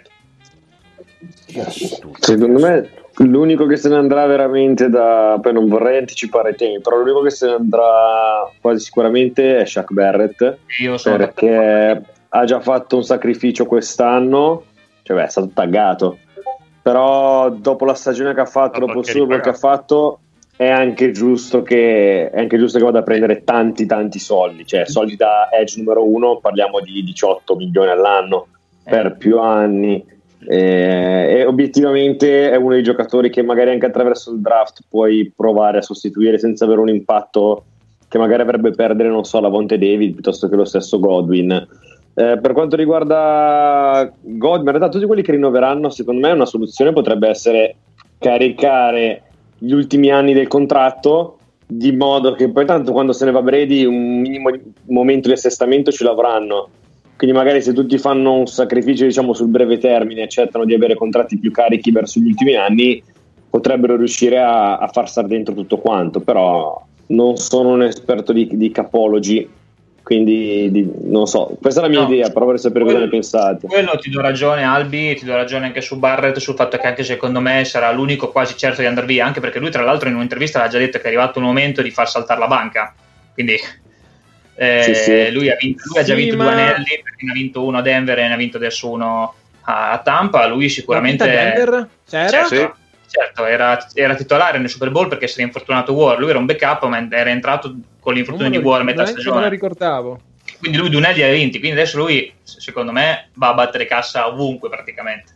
S1: Secondo me l'unico che se ne andrà veramente poi non vorrei anticipare i tempi, però l'unico che se ne andrà quasi sicuramente è Shaq Barrett, perché ha già fatto un sacrificio quest'anno, cioè è stato taggato, però dopo la stagione che ha fatto, dopo il Super Bowl che ha fatto, è anche giusto che vada a prendere tanti soldi, cioè soldi da edge numero 1, parliamo di 18 milioni all'anno per più anni. E obiettivamente è uno dei giocatori che magari anche attraverso il draft puoi provare a sostituire senza avere un impatto che magari avrebbe perdere, non so, Lavonte David piuttosto che lo stesso Godwin. Per quanto riguarda Godwin, in realtà tutti quelli che rinnoveranno, secondo me una soluzione potrebbe essere caricare gli ultimi anni del contratto, di modo che poi tanto quando se ne va Brady un minimo momento di assestamento ce l'avranno. Quindi magari se tutti fanno un sacrificio, diciamo, sul breve termine e cercano di avere contratti più carichi verso gli ultimi anni, potrebbero riuscire a far stare dentro tutto quanto. Però non sono un esperto di capology, quindi non so, questa è la mia idea, però vorrei sapere cosa ne pensate.
S4: Quello ti do ragione, Albi, ti do ragione anche su Barrett, sul fatto che anche secondo me sarà l'unico quasi certo di andare via, anche perché lui tra l'altro in un'intervista aveva già detto che è arrivato il momento di far saltare la banca, quindi
S1: Sì.
S4: lui ha già vinto 2 anelli, perché ne ha vinto uno a Denver e ne ha vinto adesso uno a Tampa. Lui sicuramente
S5: Denver?
S4: certo, era titolare nel Super Bowl perché si era infortunato War. Lui era un backup, ma era entrato con l'infortunio di War a metà stagione.
S5: Non me lo ricordavo.
S4: Quindi lui 2 anelli li ha vinti, quindi adesso lui secondo me va a battere cassa ovunque praticamente.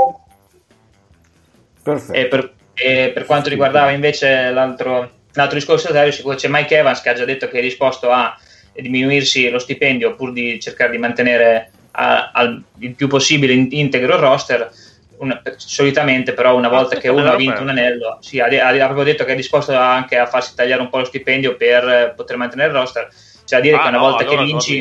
S3: Perfetto.
S4: E per quanto riguardava invece l'altro discorso, c'è Mike Evans che ha già detto che è disposto a diminuirsi lo stipendio pur di cercare di mantenere il più possibile integro il roster. Solitamente però una volta che uno ha vinto un anello ha proprio detto che è disposto anche a farsi tagliare un po' lo stipendio per poter mantenere il roster. C'è da dire che una volta che vinci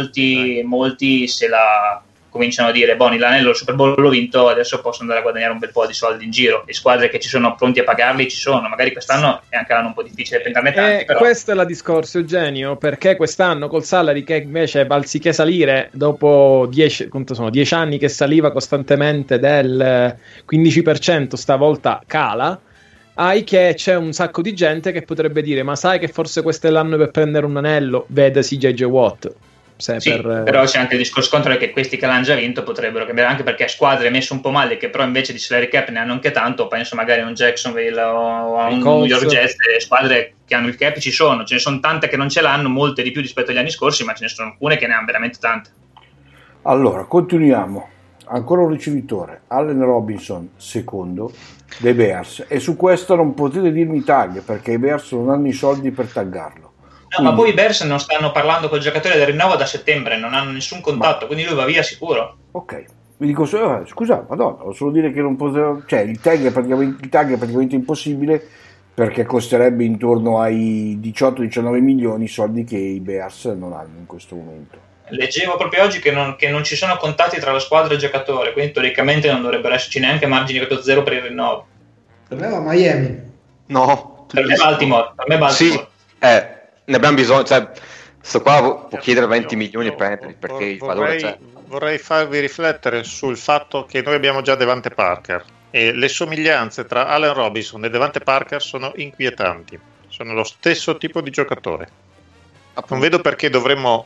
S4: molti se la cominciano a dire l'anello del Super Bowl l'ho vinto, adesso posso andare a guadagnare un bel po' di soldi in giro, e squadre che ci sono pronti a pagarli ci sono. Magari quest'anno è anche l'anno un po' difficile prenderne tanti, però
S5: questo è il discorso, Eugenio, perché quest'anno col salary che invece anziché salire dopo 10 anni che saliva costantemente del 15%, stavolta cala, hai che c'è un sacco di gente che potrebbe dire: ma sai che forse questo è l'anno per prendere un anello, vedesi JJ Watt.
S4: Però c'è anche il discorso contrario, che questi che l'hanno già vinto potrebbero cambiare, anche perché squadre messe un po' male che però invece di salary cap ne hanno anche tanto. Penso magari a un Jacksonville o a un New York Jets. Squadre che hanno il cap ce ne sono tante che non ce l'hanno, molte di più rispetto agli anni scorsi, ma ce ne sono alcune che ne hanno veramente tante.
S3: Allora continuiamo, ancora un ricevitore, Allen Robinson secondo dei Bears, e su questo non potete dirmi tag perché i Bears non hanno i soldi per taggarlo.
S4: No, ma poi i Bears non stanno parlando col giocatore del rinnovo da settembre, non hanno nessun contatto, quindi lui va via sicuro.
S3: Ok, mi dico scusa, madonna, devo solo dire che non potevo, cioè il tag è praticamente impossibile, perché costerebbe intorno ai 18-19 milioni, soldi che i Bears non hanno in questo momento.
S4: Leggevo proprio oggi che non ci sono contatti tra la squadra e il giocatore, quindi teoricamente non dovrebbero esserci neanche margini di zero per il rinnovo.
S6: Per me va Miami.
S7: No,
S4: per me Baltimore.
S7: Sì, ne abbiamo bisogno, cioè sto qua può chiedere 20 milioni per Anthony, perché il valore c'è.
S2: Vorrei farvi riflettere sul fatto che noi abbiamo già Devante Parker e le somiglianze tra Allen Robinson e Devante Parker sono inquietanti, sono lo stesso tipo di giocatore. Non vedo perché dovremmo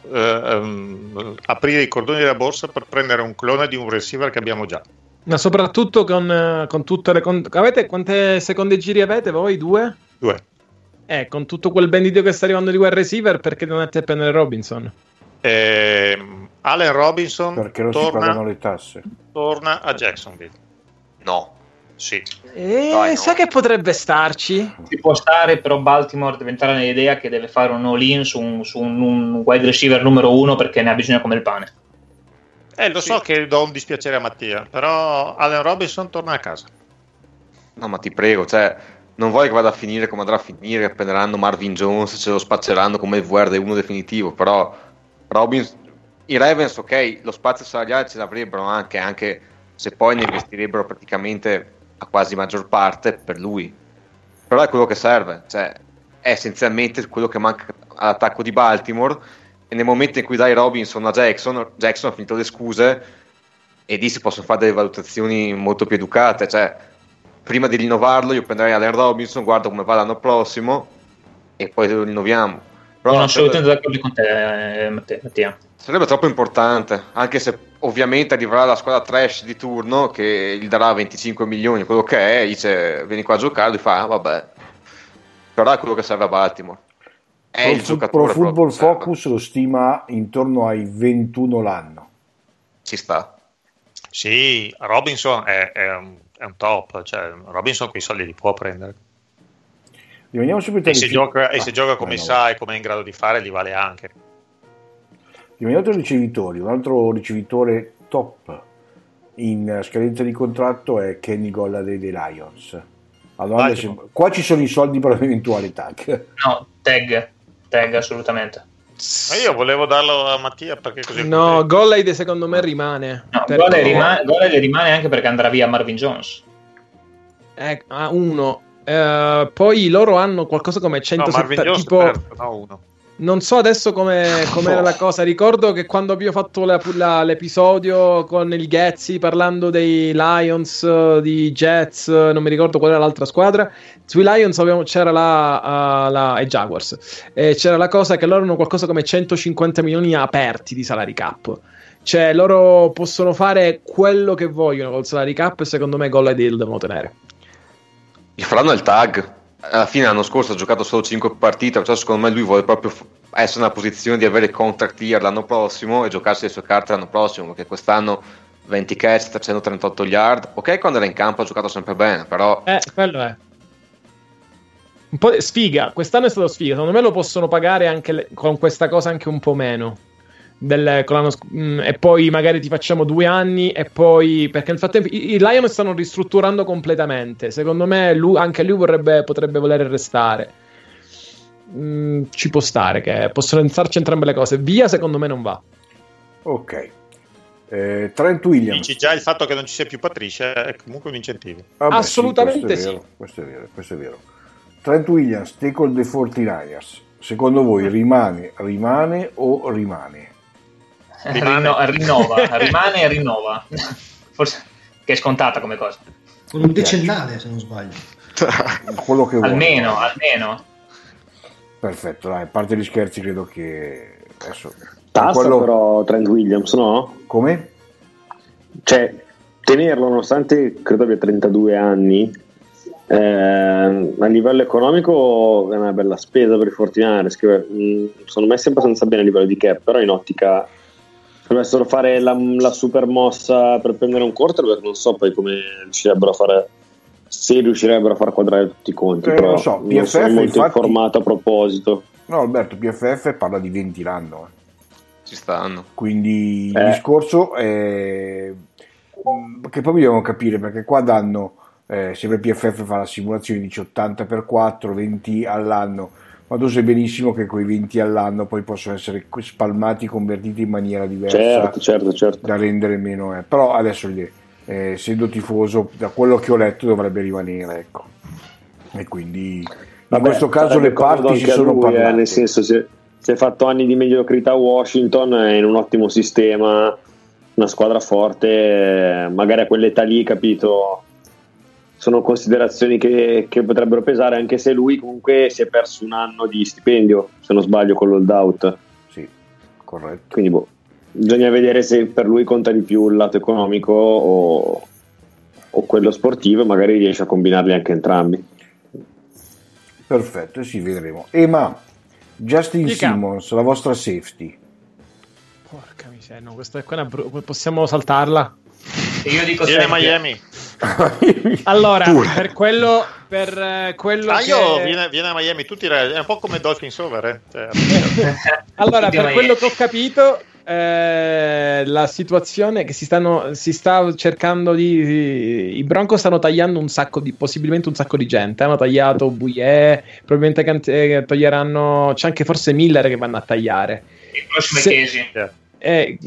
S2: aprire i cordoni della borsa per prendere un clone di un receiver che abbiamo già.
S5: Ma soprattutto con tutte le avete quante seconde giri avete voi? 2? Con tutto quel bendito che sta arrivando di wide receiver, perché non andate a prendere Robinson?
S2: Allen Robinson
S3: perché non si pagano le tasse.
S2: Torna a Jacksonville.
S7: No.
S2: Sì.
S5: Sa che potrebbe starci?
S4: Ci può stare, però Baltimore deve entrare nell'idea che deve fare un all-in su un wide receiver numero 1, perché ne ha bisogno come il pane.
S2: Lo so che do un dispiacere a Mattia, però Allen Robinson torna a casa.
S7: No, ma ti prego, cioè non voglio che vada a finire come andrà a finire, che prenderanno Marvin Jones, ce lo spazzeranno come il VRD1 definitivo, però i Ravens, ok, lo spazio salariale ce l'avrebbero anche se poi ne investirebbero praticamente a quasi maggior parte per lui, però è quello che serve, cioè è essenzialmente quello che manca all'attacco di Baltimore, e nel momento in cui dai Robinson a Jackson ha finito le scuse e lì si possono fare delle valutazioni molto più educate, cioè prima di rinnovarlo io prenderei Allen Robinson, guardo come va l'anno prossimo e poi lo rinnoviamo. Però
S4: sono assolutamente d'accordo con te, Mattia.
S7: Sarebbe troppo importante, anche se ovviamente arriverà la squadra trash di turno che gli darà 25 milioni, quello che è, dice vieni qua a giocare, lui fa vabbè, però è quello che serve a Baltimore. È il giocatore.
S3: Pro Football Focus lo stima intorno ai 21 l'anno.
S7: Ci sta.
S2: Sì, Robinson è un top, cioè Robinson quei soldi li può prendere.
S3: E
S2: se gioca come sa e come è in grado di fare, li vale anche.
S3: Rimaniamo ai ricevitori, un altro ricevitore top in scadenza di contratto è Kenny Golladay dei Lions. Allora, qua ci sono i soldi per l'eventuale tag.
S4: No, tag assolutamente.
S2: Ma io volevo darlo a Mattia perché così.
S5: No, Golladay secondo me rimane.
S4: No, Golladay rimane anche perché andrà via Marvin Jones.
S5: Uno. Poi loro hanno qualcosa come 170
S2: Marvin Jones
S5: tipo.
S2: perso, no, uno.
S5: Non so adesso com'era la cosa. Ricordo che quando abbiamo fatto l'episodio con il Ghezzi parlando dei Lions, di Jets, non mi ricordo qual era l'altra squadra. Sui Lions c'era e Jaguars. C'era la cosa che loro hanno qualcosa come 150 milioni aperti di salary cap. Cioè loro possono fare quello che vogliono col salary cap e secondo me Golladay lo devono tenere.
S7: Gli faranno il tag. Alla fine l'anno scorso ha giocato solo 5 partite, perciò secondo me lui vuole proprio essere nella posizione di avere contract year l'anno prossimo e giocarsi le sue carte l'anno prossimo, perché quest'anno 20 catch, 338 yard, ok, quando era in campo ha giocato sempre bene, però
S5: quello è un po' sfiga, quest'anno è stato sfiga, secondo me lo possono pagare anche con questa cosa anche un po' meno e poi magari ti facciamo 2 anni e poi, perché nel frattempo i Lions stanno ristrutturando completamente, secondo me anche lui potrebbe voler restare. Ci può stare che possono pensarci entrambe le cose. Via secondo me non va.
S3: Ok. Trent Williams.
S2: Dici già il fatto che non ci sia più Patricia è comunque un incentivo.
S5: Assolutamente
S3: sì, questo è vero. Trent Williams, tackle dei 49ers, secondo voi rimane o rimane?
S4: Rimane e rinnova. Forse che è scontata come cosa.
S6: Con un decennale, se non sbaglio.
S3: Quello che
S4: almeno.
S3: Perfetto, dai, a parte gli scherzi, credo che adesso
S1: tassa però Trent Williams, no?
S3: Come?
S1: Cioè, tenerlo nonostante credo abbia 32 anni, a livello economico è una bella spesa per i 49ers, sono messi abbastanza bene a livello di cap, però in ottica se dovessero fare la super mossa per prendere un quarterback, non so poi come riuscirebbero a fare, se riuscirebbero a far quadrare tutti i conti, però
S3: lo so,
S1: non sono molto informato a proposito.
S3: No, Alberto, PFF parla di 20 l'anno.
S7: Ci stanno.
S3: Quindi il discorso è che poi dobbiamo capire, perché qua danno sempre PFF fa la simulazione, dice 80x4, 20 all'anno, ma tu sai benissimo che quei 20 all'anno poi possono essere spalmati, convertiti in maniera diversa,
S1: certo.
S3: da rendere meno però adesso essendo tifoso, da quello che ho letto dovrebbe rimanere, ecco, e quindi in questo caso le parti si sono parlate,
S1: nel senso si è fatto anni di mediocrità a Washington, è in un ottimo sistema, una squadra forte, magari a quell'età lì, capito, sono considerazioni che potrebbero pesare, anche se lui comunque si è perso un anno di stipendio, se non sbaglio, con l'hold-out.
S3: Sì, corretto.
S1: Quindi bisogna vedere se per lui conta di più il lato economico o quello sportivo, e magari riesce a combinarli anche entrambi.
S3: Perfetto, sì, vedremo. Ma Justin Simmons, la vostra safety.
S5: Porca miseria, no, questa qua possiamo saltarla.
S4: Io dico
S2: viene Miami.
S5: Allora, per quello
S2: viene a Miami, tutti è un po' come Dolphins over, Cioè,
S5: allora, per quello che ho capito, la situazione che si sta cercando i Broncos stanno tagliando possibilmente un sacco di gente. Hanno tagliato Bouye, probabilmente toglieranno, c'è anche forse Miller che vanno a tagliare.
S4: Il prossimo è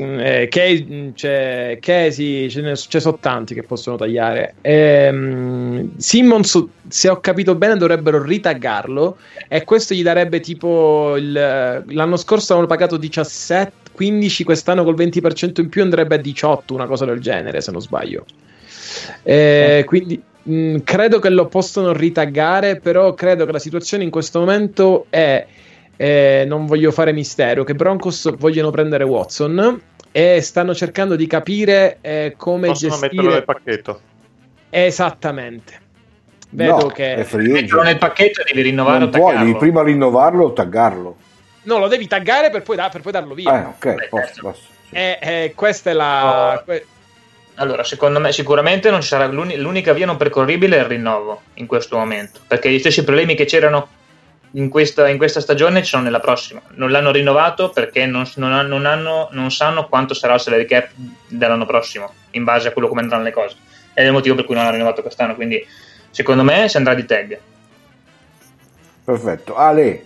S4: Casey. C'è sono tanti che possono tagliare. Simmons, se ho capito bene, dovrebbero ritaggarlo, e questo gli darebbe tipo l'anno scorso avevano pagato 17, 15, quest'anno col 20% in più andrebbe a 18, una cosa del genere, se non sbaglio. Quindi credo che lo possano ritaggare, però credo che la situazione in questo momento è non voglio fare mistero, che Broncos vogliono prendere Watson e stanno cercando di capire come
S2: possono
S5: gestire.
S2: metterlo nel pacchetto.
S5: Esattamente. Vedo che
S4: metterlo nel pacchetto, devi rinnovare o taggarlo.
S3: Devi prima rinnovarlo o taggarlo.
S5: No, lo devi taggare per poi darlo via.
S3: Ok, posso.
S5: Questa è la.
S4: Allora, secondo me sicuramente non ci sarà l'unica via non percorribile è il rinnovo in questo momento, perché gli stessi problemi che c'erano in questa stagione ci sono nella prossima. Non l'hanno rinnovato perché non sanno quanto sarà il salary cap dell'anno prossimo, in base a quello come andranno le cose. Ed è il motivo per cui non l'hanno rinnovato quest'anno, quindi secondo me si andrà di tag.
S3: Perfetto. Ale,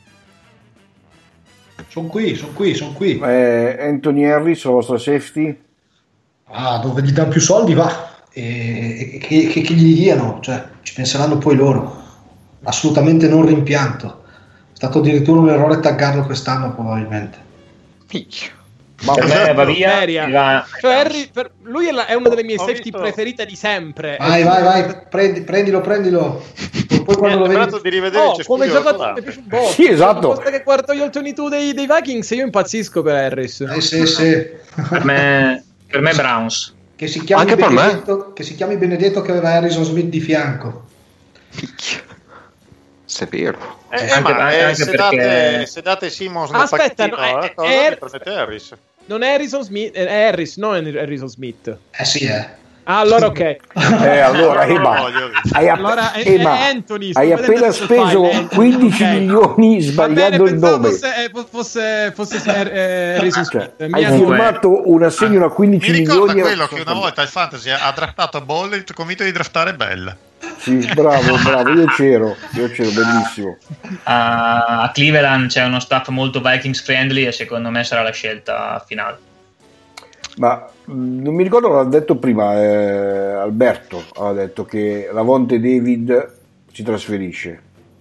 S6: sono qui.
S3: Anthony Harris, la vostra safety?
S6: Dove gli danno più soldi va, e che gli diano, cioè ci penseranno poi loro. Assolutamente non rimpianto. stato addirittura un errore taggarlo quest'anno probabilmente.
S4: Per me va via.
S5: Cioè Harry, lui è una delle mie safety preferite di sempre.
S6: Vai, prendilo. Poi quando lo vedi
S2: di rivedere
S5: come giocatore mi piace un po'.
S3: Sì, esatto.
S5: Una volta che guardo io il 22 dei Vikings io impazzisco per Harris.
S6: Sì.
S4: Per me Browns.
S6: Che si chiami
S7: Anche per
S6: Benedetto, che si chiami Benedetto che aveva Harrison Smith di fianco.
S7: Se è vero.
S4: Anche perché...
S2: se date Simmons
S5: Aspetta,
S2: prendete Harris.
S5: Non è Harrison Smith, è Harris, non è Harrison Smith.
S6: Sì.
S5: Allora ok.
S3: Allora
S5: è Anthony.
S3: Hai appena speso 15 milioni sbagliando il nome.
S5: Fosse Harrison Smith.
S3: Hai firmato un assegno da 15
S2: mi
S3: milioni.
S2: Mi ricorda quello che una volta il Fantasy ha draftato Ball e convinto di draftare Bell.
S3: Sì, bravo, io c'ero, bellissimo.
S4: A Cleveland c'è uno staff molto Vikings friendly e secondo me sarà la scelta finale.
S3: Ma non mi ricordo, l'ha detto prima Alberto, ha detto che Lavonte David si trasferisce.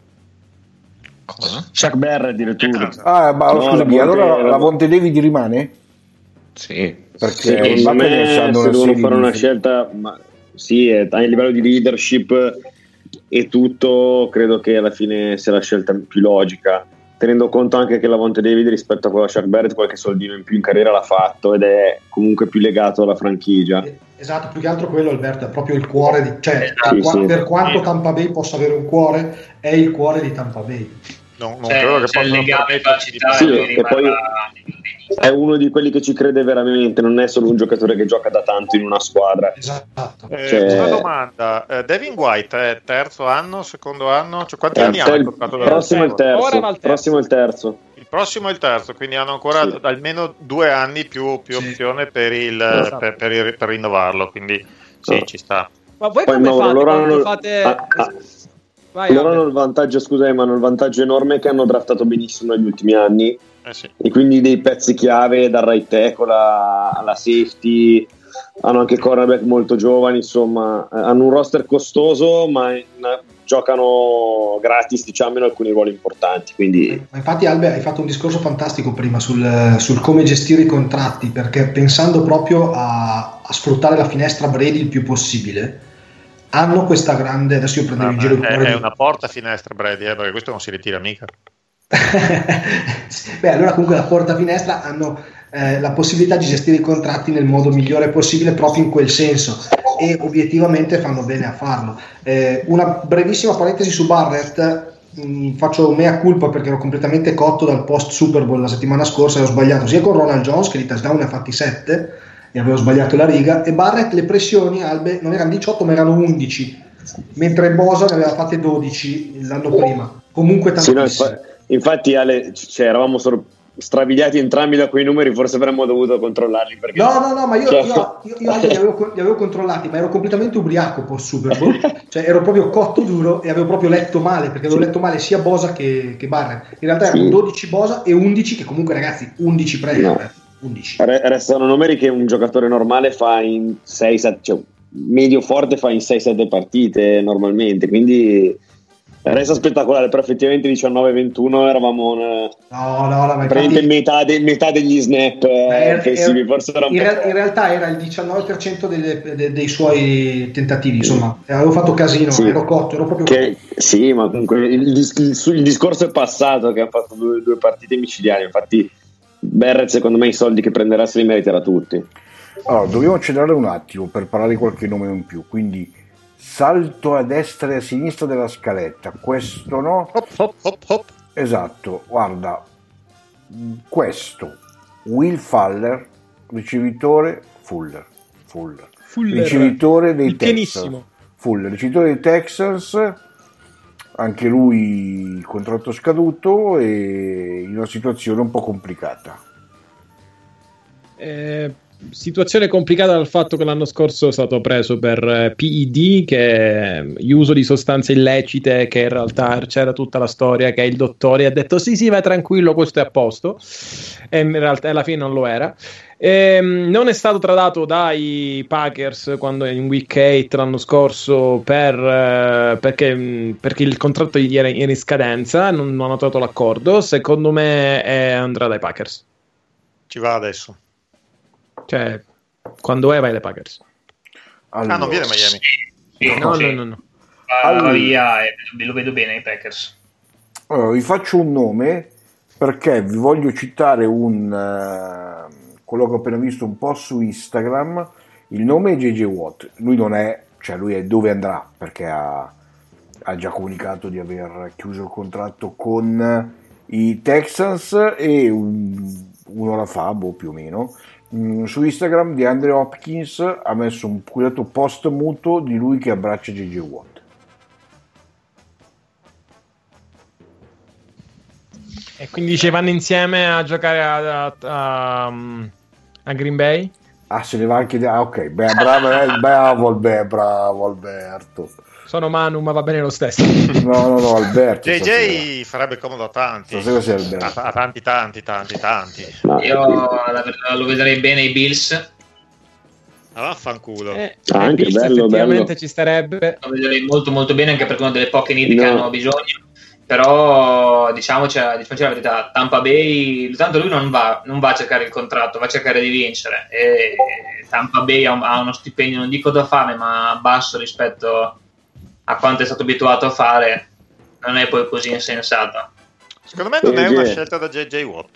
S7: Cosa?
S1: Chuck Barrett addirittura.
S3: Scusami, allora Lavonte David rimane?
S7: Sì.
S3: Perché
S1: secondo me se devono fare una scelta, sì, a livello di leadership e tutto, credo che alla fine sia la scelta più logica, tenendo conto anche che Lavonte David rispetto a quello a Chuck Barrett qualche soldino in più in carriera l'ha fatto ed è comunque più legato alla franchigia.
S6: Esatto, più che altro quello, Alberto, è proprio il cuore per quanto Tampa Bay possa avere un cuore, è il cuore di Tampa Bay.
S2: Non credo che
S4: c'è il legame
S1: che poi è uno di quelli che ci crede veramente, non è solo un giocatore che gioca da tanto in una squadra.
S6: Esatto.
S2: Una domanda, Devin White è terzo anno, secondo anno? Cioè, quanti anni ha il contratto da
S1: prossimo il terzo.
S2: Il prossimo è il terzo, quindi hanno ancora almeno 2 anni più opzione per rinnovarlo, quindi ci sta.
S5: Ma voi come fate?
S1: Loro hanno il vantaggio, hanno il vantaggio enorme che hanno draftato benissimo negli ultimi anni,
S2: sì.
S1: E quindi dei pezzi chiave dal right tackle alla safety, hanno anche cornerback molto giovani, insomma hanno un roster costoso ma giocano gratis, diciamo, in alcuni ruoli importanti, quindi...
S6: Ma infatti Albe, hai fatto un discorso fantastico prima sul come gestire i contratti, perché pensando proprio a sfruttare la finestra Brady il più possibile, hanno questa grande, adesso io prendevo in giro il cuore
S2: è una porta finestra Brady, perché questo non si ritira mica.
S6: Allora comunque la porta finestra hanno la possibilità di gestire i contratti nel modo migliore possibile proprio in quel senso, e obiettivamente fanno bene a farlo. Una brevissima parentesi su Barrett, faccio mea culpa perché ero completamente cotto dal post Super Bowl la settimana scorsa e ho sbagliato sia con Ronald Jones, che di touchdown ne ha fatti 7 e avevo sbagliato la riga, e Barrett le pressioni Albe non erano 18 ma erano 11, mentre Bosa ne aveva fatte 12 l'anno prima, comunque tantissimo.
S1: Sì, no, infatti Ale, eravamo strabiliati entrambi da quei numeri, forse avremmo dovuto controllarli perché...
S6: no, ma io li avevo controllati, ma ero completamente ubriaco post Super Bowl, cioè ero proprio cotto duro e avevo proprio letto male, perché avevo letto male sia Bosa che Barrett. In realtà erano 12 Bosa e 11 che comunque, ragazzi, 11 prende. 11. Restano
S1: numeri che un giocatore normale fa in 6-7, cioè medio forte fa in 6-7 partite normalmente, quindi resta spettacolare, però effettivamente 19-21 eravamo metà degli snap offensivi, forse era un po'.
S6: In realtà era il 19% dei suoi tentativi, insomma, avevo fatto casino, ero cotto, ero proprio
S1: sì, ma comunque il discorso è passato, che ha fatto due partite micidiali, infatti Barrett secondo me i soldi che prenderà se li meriterà tutti.
S3: Allora, dobbiamo accelerare un attimo per parlare di qualche nome in più, quindi salto a destra e a sinistra della scaletta, questo no?
S2: Hop.
S3: Esatto, guarda, questo Will Fuller, ricevitore Fuller. Ricevitore dei Texans. Fuller, ricevitore dei Texans, anche lui contratto scaduto e in una situazione un po' complicata.
S5: situazione complicata dal fatto che l'anno scorso è stato preso per PED, che è uso di sostanze illecite, che in realtà c'era tutta la storia che il dottore ha detto sì vai tranquillo, questo è a posto, e in realtà alla fine non lo era. Non è stato tradato dai Packers quando in week 8 l'anno scorso perché il contratto gli era in scadenza, non hanno trovato l'accordo. Secondo me andrà dai Packers.
S2: Ci va adesso.
S5: Cioè, quando vai dai Packers.
S3: Allora.
S2: Non viene Miami.
S4: Sì,
S5: No.
S4: Va via e lo vedo bene ai Packers.
S3: Allora, vi faccio un nome perché vi voglio citare quello che ho appena visto un po' su Instagram. Il nome è JJ Watt. Lui non è, cioè lui è dove andrà, perché ha già comunicato di aver chiuso il contratto con i Texans, e un'ora fa, più o meno, su Instagram di Andre Hopkins ha messo un curato post muto di lui che abbraccia JJ Watt.
S5: E quindi dice vanno insieme a giocare a Green Bay?
S3: Se ne va anche ok, bravo Alberto.
S5: Sono Manu, ma va bene lo stesso.
S3: No, Alberto.
S2: JJ
S3: stasera.
S2: farebbe comodo a tanti.
S3: Stasera sei Alberto.
S2: A tanti.
S4: Io lo vedrei bene ai Bills.
S2: Vaffanculo.
S1: Anche
S5: Bills
S1: bello,
S5: effettivamente
S1: bello.
S5: ci starebbe.
S4: Lo vedrei molto molto bene, anche perché è una delle poche need che hanno bisogno. Però diciamoci la verità, Tampa Bay, tanto lui non va a cercare il contratto, va a cercare di vincere, e Tampa Bay ha uno stipendio, non dico da fame, ma basso rispetto a quanto è stato abituato a fare. Non è poi così insensato.
S2: Secondo me non è una scelta da JJ Watt.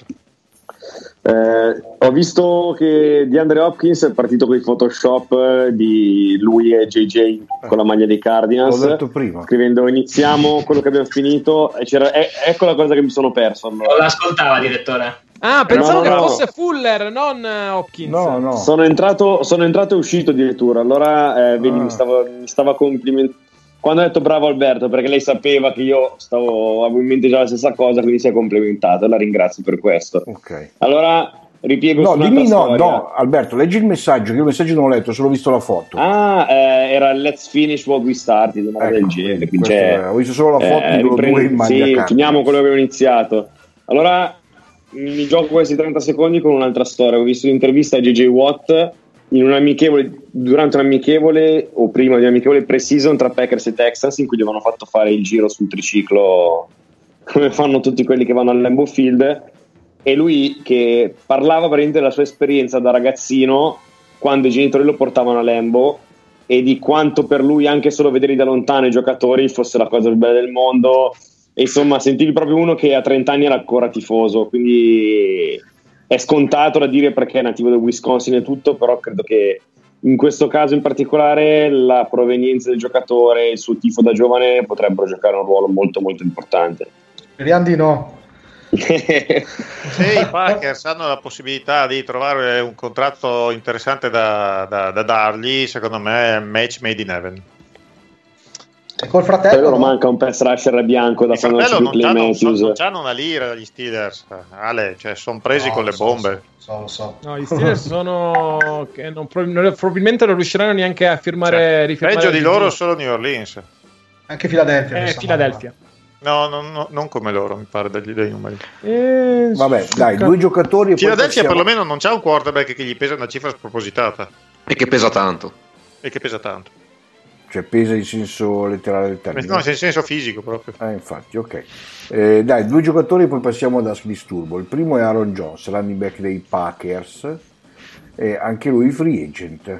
S1: Ho visto che DeAndre Hopkins è partito con i Photoshop di lui e JJ con la maglia dei Cardinals.
S3: L'ho detto prima.
S1: Scrivendo iniziamo quello che abbiamo finito, e ecco la cosa che mi sono perso.
S4: Non l'ascoltava, direttore.
S5: Pensavo che
S1: No.
S5: fosse Fuller, non Hopkins.
S3: No.
S1: Sono entrato e uscito addirittura. Allora vedi, mi stava complimentando quando ha detto bravo Alberto, perché lei sapeva che io avevo in mente già la stessa cosa, quindi si è complementato. La ringrazio per questo.
S3: Ok.
S1: Allora ripiego su un'altra storia.
S3: No, Alberto, leggi il messaggio, che io il messaggio non l'ho letto, solo visto la foto.
S1: Era Let's Finish What We Started, una cosa del genere.
S3: Ho visto solo la foto di loro due in maglia Cardinals.
S1: Finiamo quello che abbiamo iniziato. Allora mi gioco questi 30 secondi con un'altra storia. Ho visto un'intervista a JJ Watt durante un amichevole o prima di un amichevole pre-season tra Packers e Texans, in cui gli avevano fatto fare il giro sul triciclo come fanno tutti quelli che vanno al Lambeau Field, e lui che parlava praticamente della sua esperienza da ragazzino quando i genitori lo portavano a Lambeau, e di quanto per lui anche solo vedere da lontano i giocatori fosse la cosa più bella del mondo. E insomma, sentivi proprio uno che a 30 anni era ancora tifoso, quindi è scontato da dire perché è nativo del Wisconsin e tutto, però credo che in questo caso in particolare la provenienza del giocatore e il suo tifo da giovane potrebbero giocare un ruolo molto molto importante.
S6: Speriamo di no.
S2: Se i Packers hanno la possibilità di trovare un contratto interessante da dargli, secondo me è match made in heaven.
S6: E col
S1: Poi
S6: fratello
S1: loro
S6: no?
S1: manca un pass rusher bianco da
S2: Il
S1: fare
S2: fratello
S1: Clay Matthews.
S2: non c'hanno una lira gli Steelers, Ale, cioè sono presi
S6: No,
S2: con le bombe.
S6: Lo so.
S5: No, gli Steelers sono che probabilmente non riusciranno neanche a rifirmare
S2: Peggio di loro solo New Orleans.
S6: Anche Philadelphia.
S5: Philadelphia.
S2: No, non come loro, mi pare dei numeri.
S3: Vabbè, dai, due giocatori. E
S2: Philadelphia
S3: poi
S2: perlomeno non c'ha un quarterback che gli pesa una cifra spropositata.
S7: E che pesa tanto.
S3: Cioè pesa in senso letterale del termine.
S2: No, in senso fisico proprio.
S3: Infatti, ok. Dai, due giocatori e poi passiamo ad disturbo. Il primo è Aaron Jones, running back dei Packers, anche lui free agent.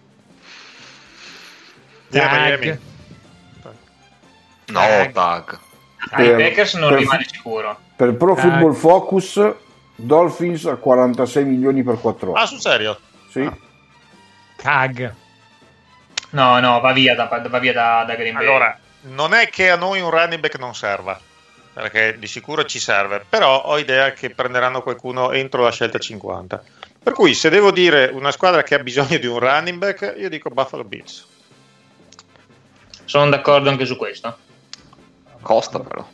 S2: Miami.
S7: No, Tag.
S4: I Packers non rimane sicuro.
S3: Per Pro Football Focus, Dolphins a 46 milioni per 4 anni.
S2: Ah, sul serio?
S3: Sì.
S5: Tag.
S4: No, va via da Green Bay.
S2: Allora, non è che a noi un running back non serva, perché di sicuro ci serve, però ho idea che prenderanno qualcuno entro la scelta 50. Per cui se devo dire una squadra che ha bisogno di un running back, io dico Buffalo Bills.
S4: Sono d'accordo anche su questo.
S7: Costa però.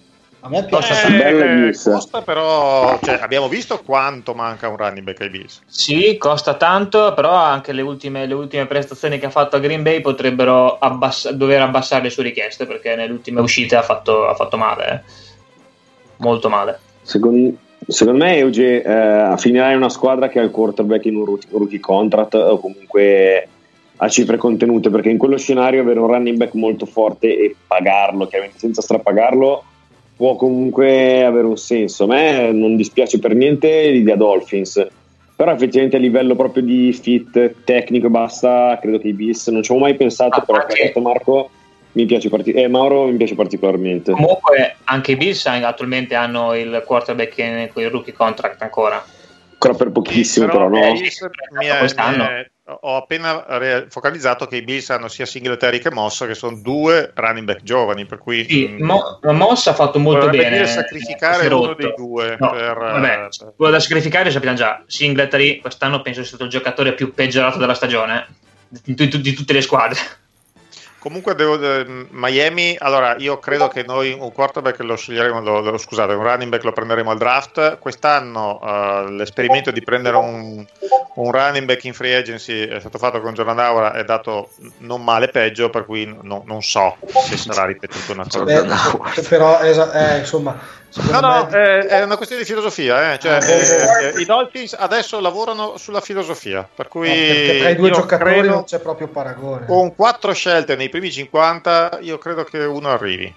S6: A me piace
S2: costa però, cioè, abbiamo visto quanto manca un running back ai Bills.
S4: Sì, costa tanto, però anche le ultime prestazioni che ha fatto a Green Bay potrebbero dover abbassare le sue richieste, perché nelle ultime uscite ha fatto male, molto male.
S1: Secondo me Euge finirà in una squadra che ha il quarterback in un rookie contract o comunque a cifre contenute, perché in quello scenario avere un running back molto forte e pagarlo, chiaramente senza strapagarlo, può comunque avere un senso. A me non dispiace per niente l'idea Dolphins, però effettivamente a livello proprio di fit tecnico e basta, credo che i Bills non ci ho mai pensato, però che ha detto Marco Mauro mi piace particolarmente.
S4: Comunque anche i Bills attualmente hanno il quarterback con il rookie contract ancora
S1: per pochissimo, però no?
S4: Quest'anno
S2: ho appena focalizzato che i Bills hanno sia Singletary che Moss, che sono due running back giovani, per cui
S4: sì, Moss ha fatto molto bene
S2: sacrificare uno dei due
S4: quello da sacrificare sappiamo già. Singletary quest'anno penso sia stato il giocatore più peggiorato della stagione di tutte le squadre.
S2: Comunque Miami, allora io credo che noi un quarterback lo sceglieremo, un running back lo prenderemo al draft. Quest'anno l'esperimento di prendere un running back in free agency è stato fatto con Jordan Howard, è dato non male peggio, per cui non so se sarà ripetuto una cosa.
S6: Però insomma
S2: è una questione di filosofia, cioè, i Dolphins adesso lavorano sulla filosofia, per cui
S6: perché tra i due giocatori non c'è proprio paragone.
S2: Con 4 scelte nei primi 50 io credo che uno arrivi.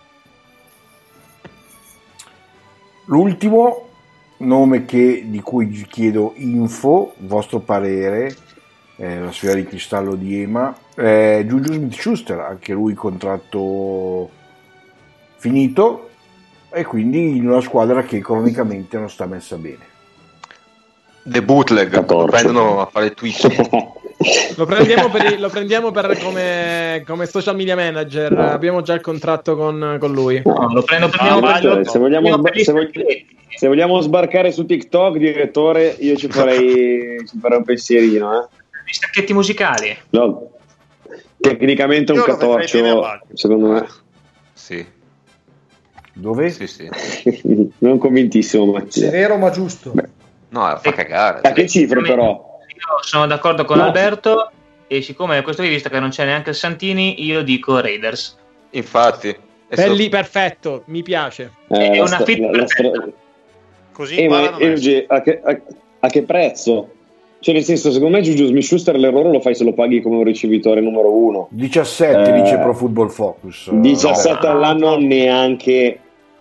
S3: L'ultimo nome di cui chiedo info, vostro parere, la sfera di cristallo di Ema, è Juju Smith-Schuster, anche lui contratto finito, e quindi in una squadra che economicamente non sta messa bene.
S7: The Bootleg lo prendono a fare twist.
S5: Lo prendiamo per come social media manager. Abbiamo già il contratto con lui.
S4: No, lo prendiamo
S1: se vogliamo sbarcare su TikTok, direttore, io ci farei un pensierino.
S4: Gli stacchetti musicali.
S1: No, tecnicamente un catorcio, secondo me.
S7: Sì.
S3: Dove?
S7: Sì.
S1: Non convintissimo, Mattia.
S6: Severo ma giusto.
S7: No, fa cagare.
S1: A che cifre però?
S4: Io sono d'accordo con Alberto, e siccome da questo punto di vista che non c'è neanche il Santini, io dico Raiders.
S7: Infatti.
S5: Belli, perfetto, mi piace.
S4: È una
S2: così
S1: a che prezzo? Cioè, nel senso, secondo me Juju Smith-Schuster l'errore lo fai se lo paghi come un ricevitore numero 1.
S3: 17 dice Pro Football Focus.
S1: 17 all'anno neanche.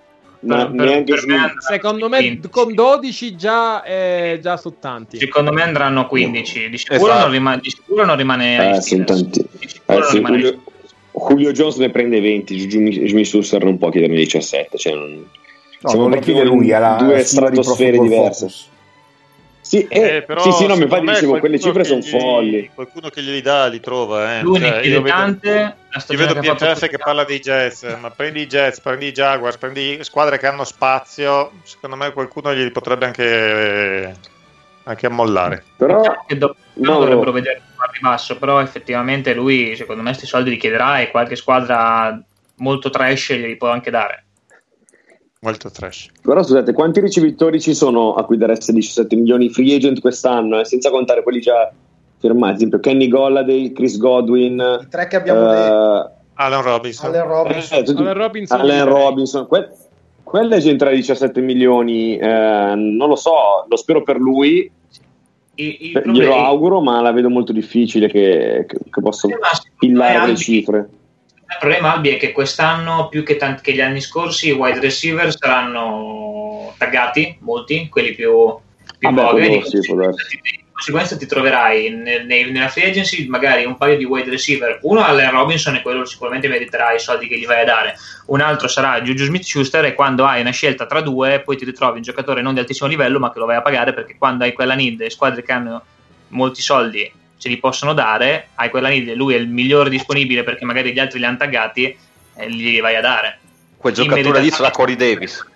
S5: Secondo me con 12 già sono tanti.
S4: Secondo me andranno a 15. Di sicuro non rimane ai
S1: tanti. Julio Jones ne prende 20. Juju Smith-Schuster non può chiederne 17. Cioè
S3: non le chiede lui, ha
S1: due stratosfere diverse.
S2: Però
S1: sì, no, mi fa dicevo, quelle cifre sono folli.
S2: Qualcuno che glieli dà li trova.
S4: Lui ne chiede tante.
S2: Io vedo PFF che parla dei Jets, ma prendi i Jets, prendi i Jaguars, prendi squadre che hanno spazio. Secondo me qualcuno gli potrebbe anche ammollare.
S1: Però
S4: dovrebbero vedere il ribasso, però effettivamente lui secondo me questi soldi li chiederà e qualche squadra molto trash glieli può anche dare.
S2: Molto trash.
S1: Però scusate, quanti ricevitori ci sono a cui dareste 17 milioni free agent quest'anno, senza contare quelli già firmati, ad esempio Kenny Golladay, Chris Godwin,
S6: i tre che abbiamo detto,
S2: Allen Robinson.
S5: Allen
S1: Robinson. Quella gente tra 17 milioni, non lo so, lo spero per lui, glielo auguro, ma la vedo molto difficile che possa pillare le cifre.
S4: Il problema, Albi, è che quest'anno più che gli anni scorsi i wide receiver saranno taggati, molti, quelli più poveri. Di conseguenza ti troverai nella free agency magari un paio di wide receiver, uno Allen Robinson, e quello sicuramente meriterà i soldi che gli vai a dare, un altro sarà Juju Smith-Schuster, e quando hai una scelta tra due poi ti ritrovi un giocatore non di altissimo livello ma che lo vai a pagare, perché quando hai quella need e squadre che hanno molti soldi ce li possono dare, hai quella need, lui è il migliore disponibile perché magari gli altri li hanno taggati e gli vai a dare.
S7: Quel giocatore lì sarà Corey Davis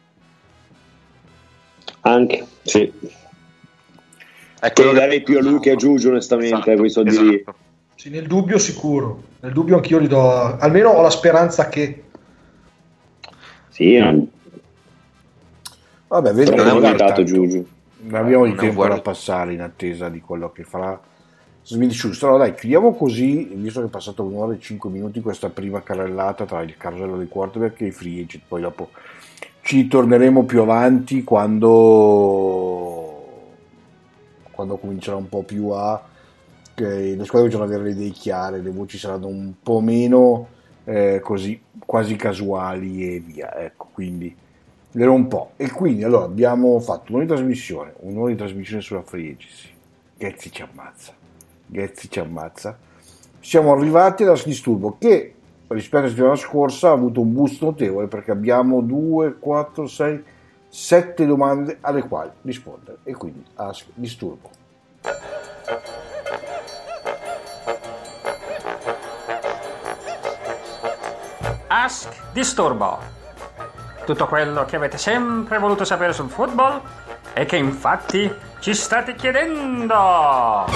S1: anche, sì, che darei più a lui che a Juju onestamente, quei soldi lì.
S6: Sì, nel dubbio sicuro, nel dubbio anch'io li do, almeno ho la speranza che
S1: sì,
S3: Vabbè,
S1: non è
S3: vedremo.
S1: aumentato Juju.
S3: Non abbiamo di tempo da passare in attesa di quello che farà Smith-Schuster. Allora dai, chiudiamo così, visto che è passato 1 ora e 5 minuti questa prima carrellata tra il carosello dei quarterback e i free agent, poi dopo ci torneremo più avanti quando comincerà un po' più che le squadre cominciano ad avere le idee chiare, le voci saranno un po' meno così quasi casuali e via, ecco, quindi vedremo un po'. E quindi allora abbiamo fatto un'ora di trasmissione sulla free agency. Ghezzi ci ammazza. Siamo arrivati alla Disturbo, che rispetto alla settimana scorsa ha avuto un boost notevole, perché abbiamo 2, 4, 6, 7 domande alle quali rispondere, e quindi Ask Disturbo.
S8: Ask Disturbo. Tutto quello che avete sempre voluto sapere sul football e che infatti ci state chiedendo.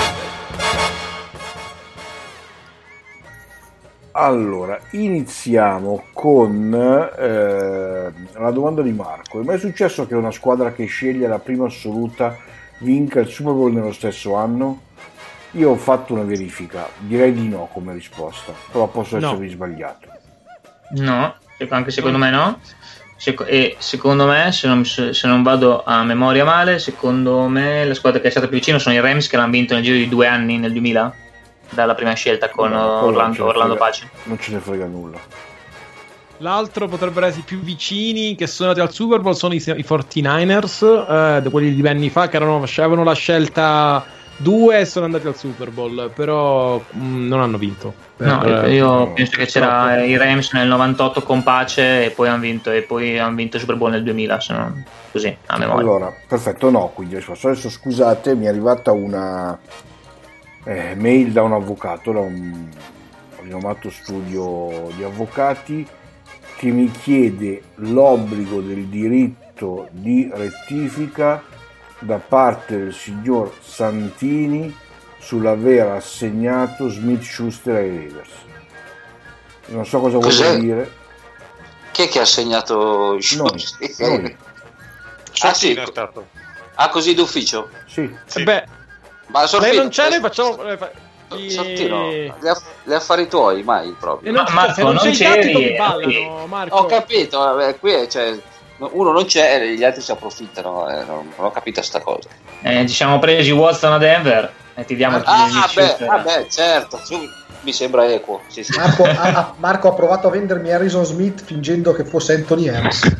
S3: Allora, iniziamo con la domanda di Marco. È mai successo che una squadra che sceglie la prima assoluta vinca il Super Bowl nello stesso anno? Io ho fatto una verifica, direi di no come risposta, però posso essermi sbagliato.
S4: No, anche secondo me no. E secondo me, se non vado a memoria male, secondo me la squadra che è stata più vicina sono i Rams, che l'hanno vinto nel giro di 2 anni, nel 2000, dalla prima scelta con Orlando Pace.
S3: Non ce ne frega nulla.
S5: L'altro potrebbero essere i più vicini che sono andati al Super Bowl sono i 49ers, quelli di anni fa, che facevano la scelta 2 e sono andati al Super Bowl, però non hanno vinto.
S4: Io penso che c'era i Rams nel 98 con Pace e poi hanno vinto il Super Bowl nel 2000, se non così a memoria.
S3: Allora, perfetto, no, quindi adesso scusate, mi è arrivata una mail da un avvocato, da un rinomato studio di avvocati, che mi chiede l'obbligo del diritto di rettifica da parte del signor Santini sull'aver assegnato Smith-Schuster ai Raiders. Non so cosa vuol dire.
S9: Chi è che ha assegnato Schuster?
S3: Noi.
S9: Sì. Così d'ufficio?
S3: Sì.
S5: Beh,
S9: ma
S5: lei non c'è, noi facciamo
S9: Sortino, gli affari tuoi, mai proprio.
S5: Marco, non c'eri, ballano, Marco.
S9: Ho capito, qui uno non c'è e gli altri si approfittano, non ho capito sta cosa.
S4: Ci siamo presi Watson a Denver e ti diamo
S9: certo, mi sembra equo. Sì.
S6: Marco ha provato a vendermi Harrison Smith fingendo che fosse Anthony Harris.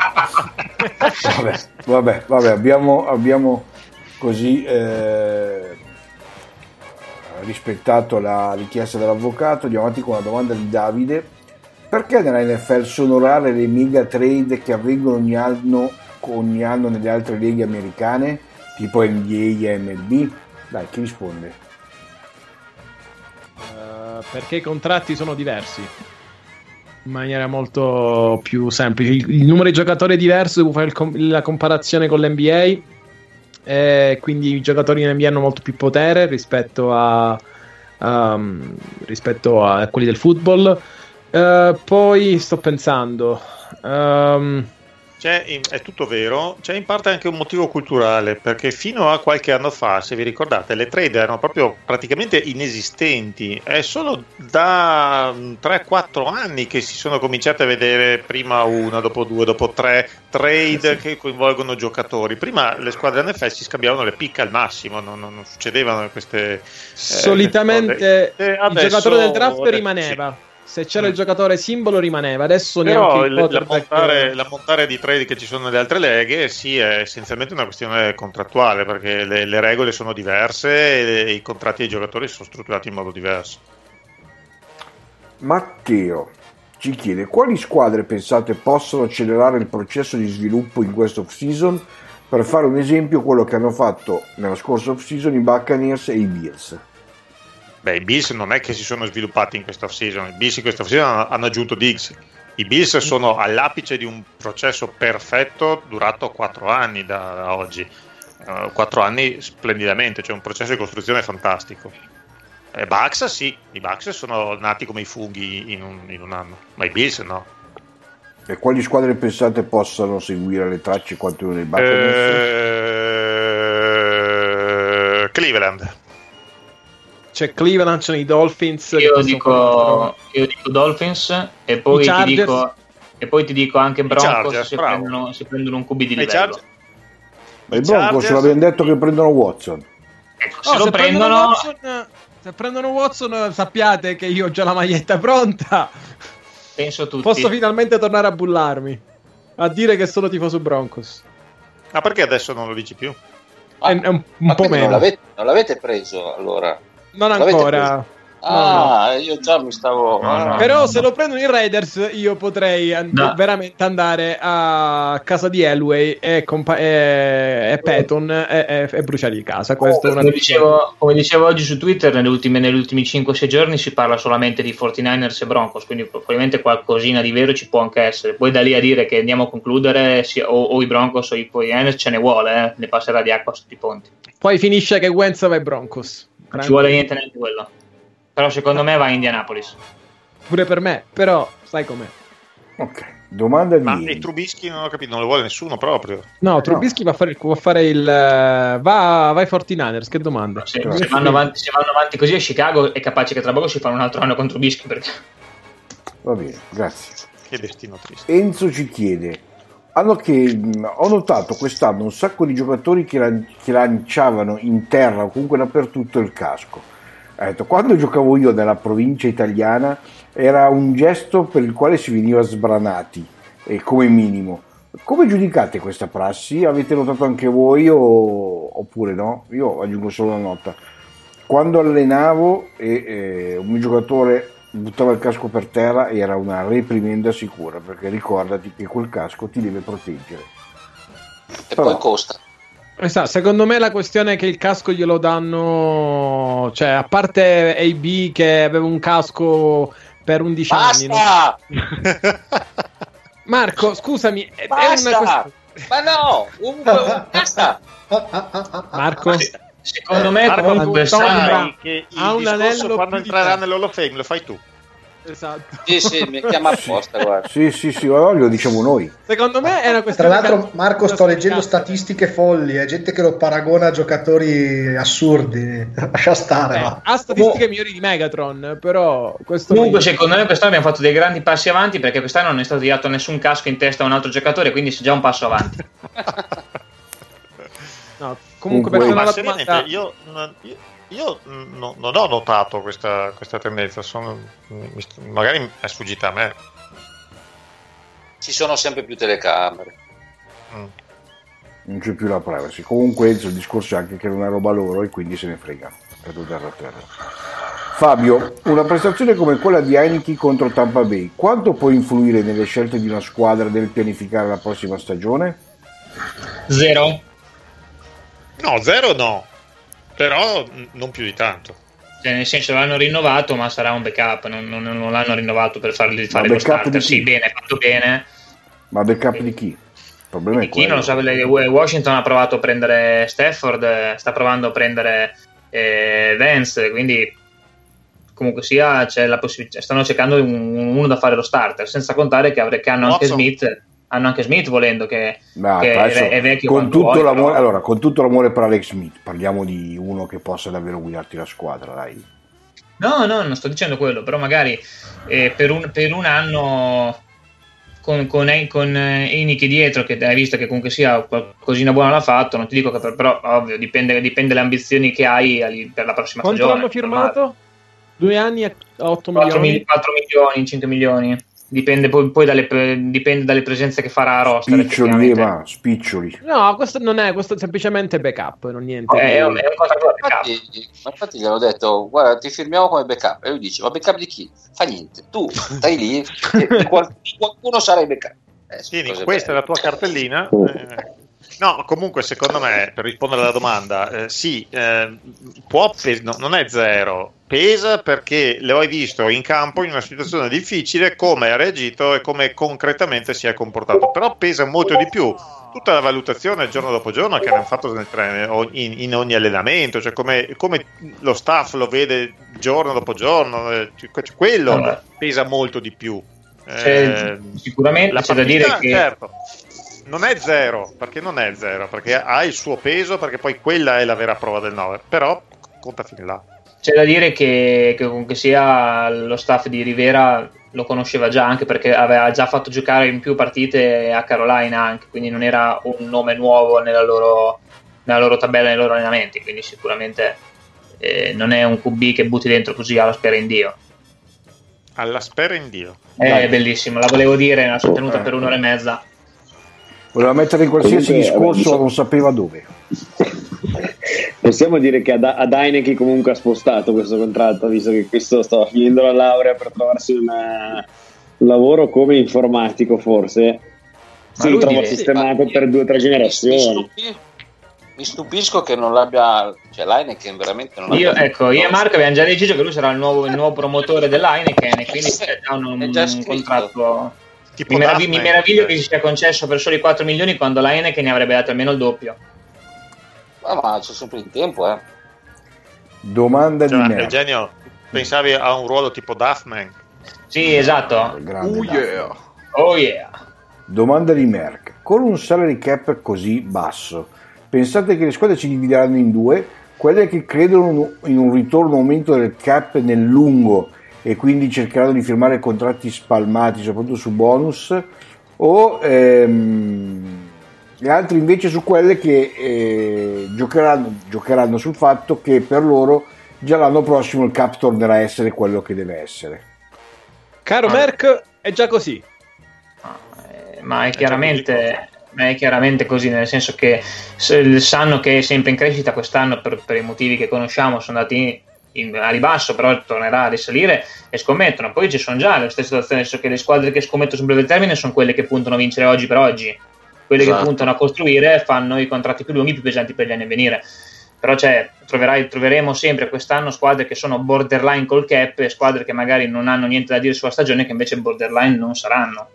S3: vabbè, abbiamo così rispettato la richiesta dell'avvocato. Andiamo avanti con la domanda di Davide: perché nella NFL sono rare le mega trade che avvengono ogni anno nelle altre leghe americane, tipo NBA e MLB? Dai, chi risponde?
S5: Perché i contratti sono diversi in maniera molto più semplice. Il numero di giocatori è diverso, devo fare la comparazione con l'NBA, quindi i giocatori in NBA hanno molto più potere rispetto a quelli del football. Poi sto pensando,
S2: è tutto vero, c'è in parte anche un motivo culturale, perché fino a qualche anno fa, se vi ricordate, le trade erano proprio praticamente inesistenti. È solo da 3-4 anni che si sono cominciate a vedere prima una, dopo 2, dopo 3 trade che coinvolgono giocatori. Prima le squadre NFL si scambiavano le picche al massimo, non succedevano queste
S5: solitamente il giocatore del draft rimaneva. Sì. Se c'era il giocatore simbolo rimaneva, adesso
S2: però la montare di trade che ci sono nelle altre leghe sì, è essenzialmente una questione contrattuale, perché le regole sono diverse e i contratti dei giocatori sono strutturati in modo diverso.
S3: Matteo ci chiede: quali squadre pensate possono accelerare il processo di sviluppo in questo off-season? Per fare un esempio, quello che hanno fatto nella scorsa off-season i Buccaneers e i Bills.
S2: I Bills non è che si sono sviluppati in questa off-season. I Bills in questa off-season hanno aggiunto Diggs. I Bills sono all'apice di un processo perfetto durato 4 anni da oggi. 4 anni splendidamente, cioè un processo di costruzione fantastico. I Bucks sono nati come i funghi in un anno, ma i Bills no.
S3: E quali squadre pensate possano seguire le tracce quanto nei Buccaneers?
S2: Cleveland.
S5: C'è Cleveland, c'è i Dolphins.
S4: Io dico Dolphins e poi ti dico anche Broncos.
S2: Chargers,
S4: se prendono un QB di livello.
S3: Ma i Broncos l'abbiamo detto che prendono Watson.
S4: Ecco, se
S5: prendono Watson, sappiate che io ho già la maglietta pronta.
S4: Penso tutti.
S5: Posso finalmente tornare a bullarmi, a dire che sono tifoso Broncos.
S2: Ah, perché adesso non lo dici più?
S5: È un po' meno.
S9: Non l'avete preso allora?
S5: Non ancora. No.
S9: Io già mi stavo.
S5: Però se lo prendono i Raiders, io potrei veramente andare a casa di Elway e Patton e bruciargli casa. Questo
S4: come dicevo oggi su Twitter, negli ultimi 5-6 giorni si parla solamente di 49ers e Broncos, quindi probabilmente qualcosina di vero ci può anche essere. Poi da lì a dire che andiamo a concludere o i Broncos o i 49ers ce ne vuole, ne passerà di acqua sotto i ponti.
S5: Poi finisce che Wentz va ai Broncos.
S4: Non ci vuole niente neanche quello. Però secondo me va a Indianapolis.
S5: Pure per me, però sai com'è.
S3: Ok, domanda di...
S2: Ma e Trubisky non ho capito, non lo vuole nessuno proprio.
S5: No, Trubisky va a fare il... Va ai 49ers, che domanda.
S4: Se vanno avanti così a Chicago è capace che tra poco si fanno un altro anno con Trubisky, perché...
S3: Va bene, grazie.
S2: Che destino triste.
S3: Enzo ci chiede: ho notato quest'anno un sacco di giocatori che lanciavano in terra o comunque dappertutto il casco. Ha detto, quando giocavo io nella provincia italiana era un gesto per il quale si veniva sbranati, come minimo. Come giudicate questa prassi? Avete notato anche voi oppure no? Io aggiungo solo una nota: quando allenavo e un mio giocatore buttava il casco per terra era una reprimenda sicura, perché ricordati che quel casco ti deve proteggere.
S9: E poi costa.
S5: Esatto, secondo me la questione è che il casco glielo danno, cioè a parte AB che aveva un casco per 11 anni. No? Marco, scusami,
S9: basta!
S5: È una questione...
S9: Ma no, basta!
S5: Marco,
S4: secondo me comunque
S2: sai che il
S5: ha un
S2: discorso
S5: anello
S2: quando entrerà nell'Hall of Fame lo fai tu.
S5: Esatto.
S9: Sì, mi chiama apposta, guarda.
S3: Sì, lo diciamo noi.
S5: Secondo me è una questione.
S6: Tra l'altro, Marco, sto leggendo statistiche folli, è gente che lo paragona a giocatori assurdi. Lascia stare.
S5: Ha statistiche migliori di Megatron, però questo
S4: comunque secondo me quest'anno abbiamo fatto dei grandi passi avanti, perché quest'anno non è stato tirato nessun casco in testa a un altro giocatore, quindi c'è già un passo avanti.
S5: No, comunque per
S2: ma seriamente io non ho notato questa tendenza, magari è sfuggita a me.
S9: Ci sono sempre più telecamere.
S3: Non c'è più la privacy. Comunque il discorso è anche che non è roba loro e quindi se ne fregano. Terra. Fabio, una prestazione come quella di Heineken contro Tampa Bay, quanto può influire nelle scelte di una squadra nel pianificare la prossima stagione?
S4: 0.
S2: No, 0 no. Però non più di tanto.
S4: Cioè, nel senso, l'hanno rinnovato, ma sarà un backup. Non l'hanno rinnovato per fare lo starter. Sì, bene, fatto bene.
S3: Ma backup di chi? Il problema è
S4: chi non lo sa. Washington ha provato a prendere Stafford, sta provando a prendere Vance, quindi comunque sia c'è la possibilità. Stanno cercando uno da fare lo starter, senza contare che hanno anche Smith. Hanno anche Smith, volendo, che è vecchio
S3: con tutto
S4: vuoi,
S3: l'amore,
S4: però...
S3: allora, con tutto l'amore per Alex Smith, parliamo di uno che possa davvero guidarti la squadra, dai.
S4: No, non sto dicendo quello, però magari per un anno con Heineken dietro, che hai visto che comunque sia qualcosina buona l'ha fatto, non ti dico che però ovvio dipende dalle ambizioni che hai per la prossima stagione.
S5: Quanto hanno firmato? 2 anni a 8 milioni?
S4: 4 milioni, 5 milioni. Dipende poi dalle presenze che farà a roster.
S3: Spiccioli.
S5: No, questo non è, questo è semplicemente backup, non niente.
S4: È un contratto backup.
S9: Infatti gli hanno detto, guarda, ti firmiamo come backup. E lui dice, ma backup di chi? Fa niente, tu stai lì e qualcuno sarà il backup.
S2: Quindi questa è la tua cartellina. No, comunque secondo me, per rispondere alla domanda, non è 0, pesa perché lo hai visto in campo in una situazione difficile, come ha reagito e come concretamente si è comportato, però pesa molto di più tutta la valutazione giorno dopo giorno che hanno fatto in ogni allenamento, cioè come lo staff lo vede giorno dopo giorno, quello pesa molto di più.
S4: Sicuramente c'è da dire che
S2: certo, non è zero, perché ha il suo peso, perché poi quella è la vera prova del 9, però conta fino là.
S4: C'è da dire che comunque sia lo staff di Rivera lo conosceva già, anche perché aveva già fatto giocare in più partite a Carolina anche, quindi non era un nome nuovo nella loro tabella, nei loro allenamenti, quindi sicuramente non è un QB che butti dentro così alla spera in Dio.
S2: Alla spera in Dio.
S4: È bellissimo, la volevo dire, la sono tenuta per un'ora e mezza.
S3: Voleva mettere in qualsiasi discorso, non sapeva dove.
S1: Possiamo dire che ad Heineken comunque ha spostato questo contratto, visto che questo stava finendo la laurea per trovarsi un lavoro come informatico, forse si ritrova sistemato per 2 o 3 generazioni.
S9: Mi stupisco che non l'abbia, cioè l'Heineken veramente non
S4: io e Marco abbiamo già deciso che lui sarà il nuovo promotore dell'Heineken, e quindi ha un contratto. Mi meraviglio che si sia concesso per soli 4 milioni quando l'Heineken ne avrebbe dato almeno il doppio.
S9: Ma c'è sempre il tempo,
S3: Domanda di me.
S2: Eugenio, pensavi a un ruolo tipo Duffman?
S4: Sì, esatto. Oh yeah.
S3: Domanda di Merck. Con un salary cap così basso, pensate che le squadre si divideranno in 2? Quelle che credono in un ritorno aumento del cap nel lungo e quindi cercheranno di firmare contratti spalmati soprattutto su bonus, o gli altri invece su quelle che giocheranno sul fatto che per loro già l'anno prossimo il cap tornerà a essere quello che deve essere.
S5: Caro Merck, è già così.
S4: Ma è chiaramente così, nel senso che sanno che è sempre in crescita quest'anno per i motivi che conosciamo, sono andati a ribasso, però tornerà a risalire e scommettono. Poi ci sono già le stesse situazioni, nel senso che le squadre che scommettono sul breve termine sono quelle che puntano a vincere oggi per oggi, quelle che puntano a costruire fanno i contratti più lunghi, più pesanti per gli anni a venire. Però troveremo sempre quest'anno squadre che sono borderline col cap e squadre che magari non hanno niente da dire sulla stagione che invece borderline non saranno.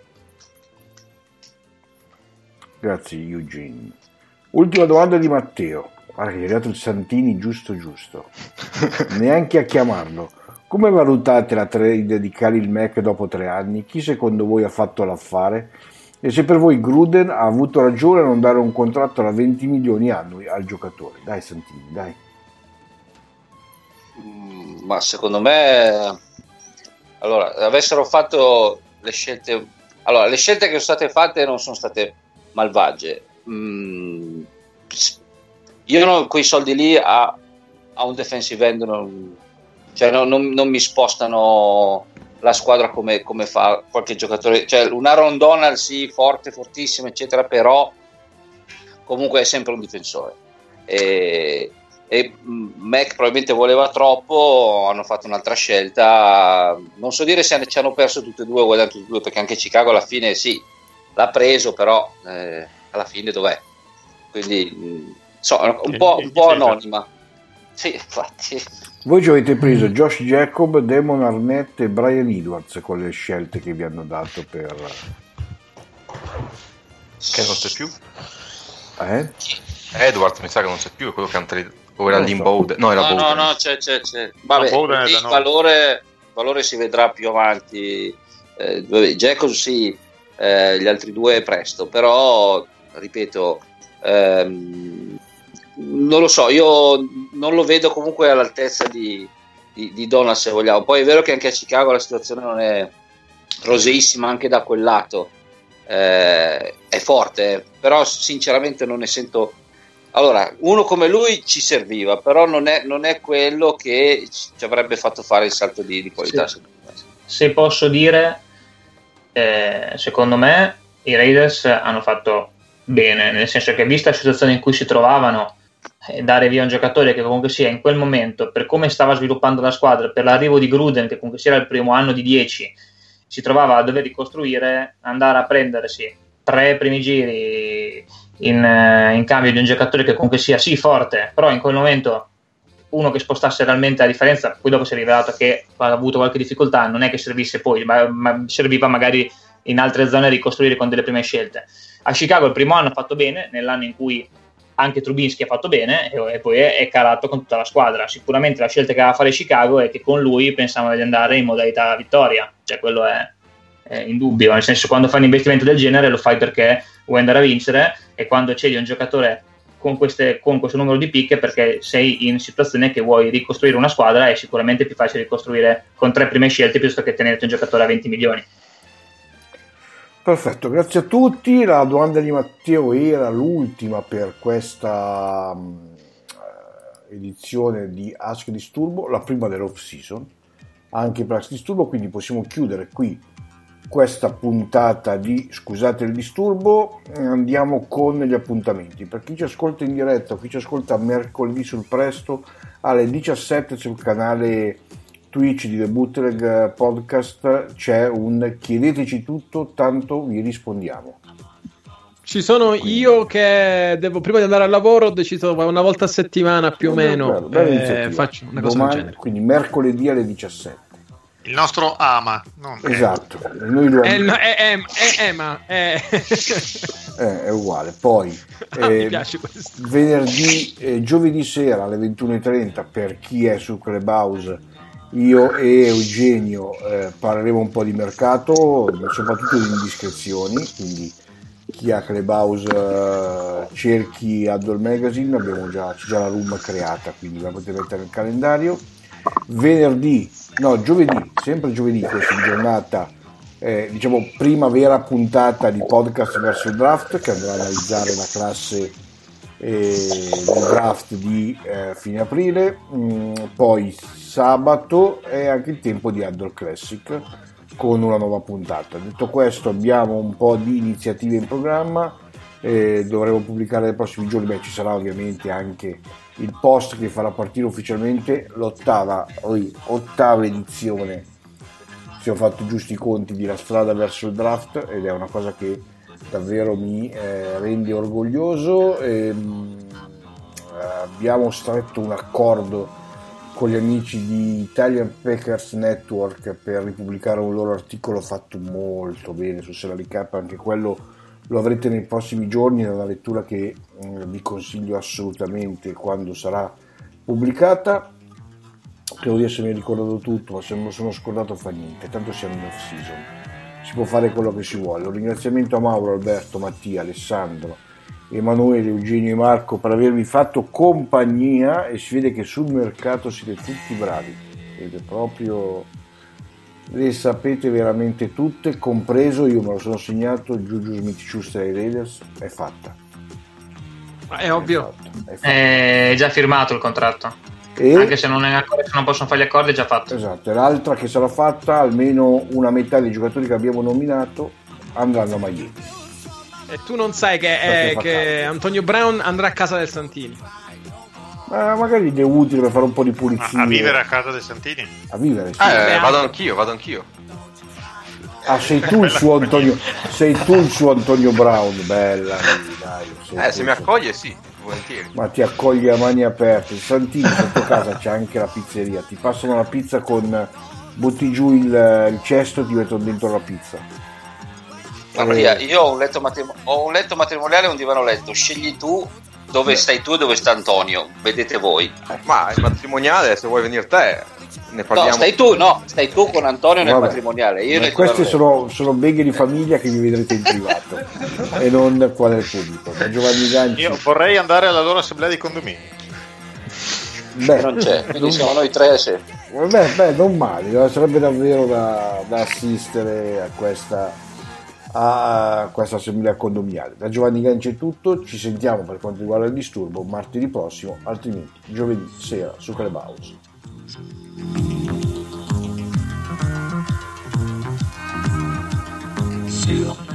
S3: Grazie Eugene. Ultima domanda di Matteo. Guarda che gli ha dato il Santini giusto. Neanche a chiamarlo. Come valutate la trade di Khalil Mack dopo 3 anni? Chi secondo voi ha fatto l'affare? E se per voi Gruden ha avuto ragione a non dare un contratto da 20 milioni annui al giocatore? Dai Santini, dai.
S9: Ma secondo me, allora, avessero fatto le scelte, allora le scelte che sono state fatte non sono state malvagie. Io quei soldi lì a un defensive end non mi spostano la squadra come fa qualche giocatore, cioè un Aaron Donald sì, fortissimo eccetera, però comunque è sempre un difensore e Mac probabilmente voleva troppo, hanno fatto un'altra scelta, non so dire se ci hanno perso tutte e due o guadagnato tutte e due, perché anche Chicago alla fine sì l'ha preso, però alla fine dov'è, quindi un po' anonima. Sì, infatti.
S3: Voi ci avete preso Josh Jacob, Damon Arnett e Brian Edwards con le scelte che vi hanno dato per...
S7: Che non c'è più?
S3: Edwards
S7: mi sa che non c'è più, è quello che hanno o era Bowden? No, era Bowden.
S9: No, c'è. Vabbè, il valore si vedrà più avanti. Jacobs sì, gli altri due presto, però ripeto, non lo so, io non lo vedo comunque all'altezza di Donald, se vogliamo. Poi è vero che anche a Chicago la situazione non è roseissima anche da quel lato, è forte, però sinceramente non ne sento. Allora, uno come lui ci serviva, però non è quello che ci avrebbe fatto fare il salto di qualità.
S4: Sì. Se posso dire, secondo me i Raiders hanno fatto bene, nel senso che vista la situazione in cui si trovavano, dare via un giocatore che comunque sia in quel momento, per come stava sviluppando la squadra, per l'arrivo di Gruden che comunque sia il primo anno di 10, si trovava a dover ricostruire, andare a prendersi 3 primi giri in cambio di un giocatore che comunque sia sì forte, però in quel momento uno che spostasse realmente la differenza. Poi dopo si è rivelato che ha avuto qualche difficoltà, non è che servisse poi, ma serviva magari in altre zone a ricostruire con delle prime scelte. A Chicago il primo anno ha fatto bene, nell'anno in cui anche Trubisky ha fatto bene, e poi è calato con tutta la squadra. Sicuramente la scelta che va a fare Chicago è che con lui pensavano di andare in modalità vittoria, cioè quello è indubbio, nel senso, quando fai un investimento del genere lo fai perché vuoi andare a vincere, e quando cedi un giocatore con questo numero di picche perché sei in situazione che vuoi ricostruire una squadra, è sicuramente più facile ricostruire con 3 prime scelte piuttosto che tenerti un giocatore a 20 milioni.
S3: Perfetto, grazie a tutti. La domanda di Matteo era l'ultima per questa edizione di Ask Disturbo, la prima dell'off season anche per Ask Disturbo, quindi possiamo chiudere qui questa puntata di Scusate il disturbo. Andiamo con gli appuntamenti. Per chi ci ascolta in diretta o chi ci ascolta mercoledì sul Presto alle 17 sul canale Twitch di The Bootleg Podcast c'è un chiedeteci tutto, tanto vi rispondiamo.
S5: Ci sono io che devo, prima di andare al lavoro, ho deciso una volta a settimana più o meno faccio una cosa del genere. Quindi
S3: mercoledì alle 17.
S2: Il nostro ama,
S3: esatto. Noi lo
S5: è
S3: uguale. Poi
S5: mi piace questo.
S3: Venerdì, giovedì sera alle 21:30 per chi è su Clubhouse, io e Eugenio parleremo un po' di mercato, soprattutto di indiscrezioni, quindi chi ha Clubhouse cerchi Addol Magazine, c'è già la room creata, quindi la potete mettere nel calendario. Giovedì, sempre giovedì, questa giornata primavera puntata di podcast verso il draft, che andrà a analizzare la classe del draft di fine aprile. Poi sabato è anche il tempo di Addol Classic con una nuova puntata. Detto questo, abbiamo un po' di iniziative in programma, dovremo pubblicare nei prossimi giorni. Ci sarà ovviamente anche il post che farà partire ufficialmente l'ottava edizione, se ho fatto giusti i conti, di La strada verso il draft, ed è una cosa che davvero mi rende orgoglioso. Abbiamo stretto un accordo con gli amici di Italian Packers Network per ripubblicare un loro articolo fatto molto bene su Salary Cap. Anche quello lo avrete nei prossimi giorni, è una lettura che vi consiglio assolutamente quando sarà pubblicata. Credo di essermi ricordato tutto, ma se non lo sono scordato fa niente, tanto siamo in off season, si può fare quello che si vuole. Un ringraziamento a Mauro, Alberto, Mattia, Alessandro, Emanuele, Eugenio e Marco per avervi fatto compagnia, e si vede che sul mercato siete tutti bravi, ed è proprio, le sapete veramente tutte, compreso, io me lo sono segnato, Juju Smith-Schuster ai Raiders, è fatta.
S5: È ovvio.
S4: È già firmato il contratto. Anche se non possono fare gli accordi, è già fatto.
S3: Esatto, e l'altra che sarà fatta, almeno una metà dei giocatori che abbiamo nominato andranno a Miami.
S5: E tu non sai che Antonio Brown andrà a casa del Santini.
S3: Magari è utile per fare un po' di pulizia.
S2: A vivere a casa dei Santini?
S3: A vivere, sì.
S7: Vado anch'io.
S3: Sei tu il suo Antonio Brown, bella. Dai,
S7: se mi accoglie, sì, volentieri.
S3: Ma ti accoglie a mani aperte. Il Santini sotto casa c'è anche la pizzeria, ti passano la pizza butti giù il cesto e ti mettono dentro la pizza.
S9: Io ho un letto matrimoniale e un divano letto, scegli tu dove stai tu e dove sta Antonio, vedete voi.
S7: Ma il matrimoniale, se vuoi venire te, ne parliamo.
S9: Stai tu con Antonio nel matrimoniale.
S3: Queste sono beghe di famiglia che vi vedrete in privato e non qua nel pubblico. Giovanni Ganci.
S2: Io vorrei andare alla loro assemblea di condomini.
S9: Non c'è, quindi siamo noi tre.
S3: Non male, sarebbe davvero da assistere a questa assemblea condominiale. Da Giovanni Ganci è tutto, ci sentiamo per quanto riguarda il disturbo martedì prossimo, altrimenti giovedì sera su Clubhouse.
S10: Sì.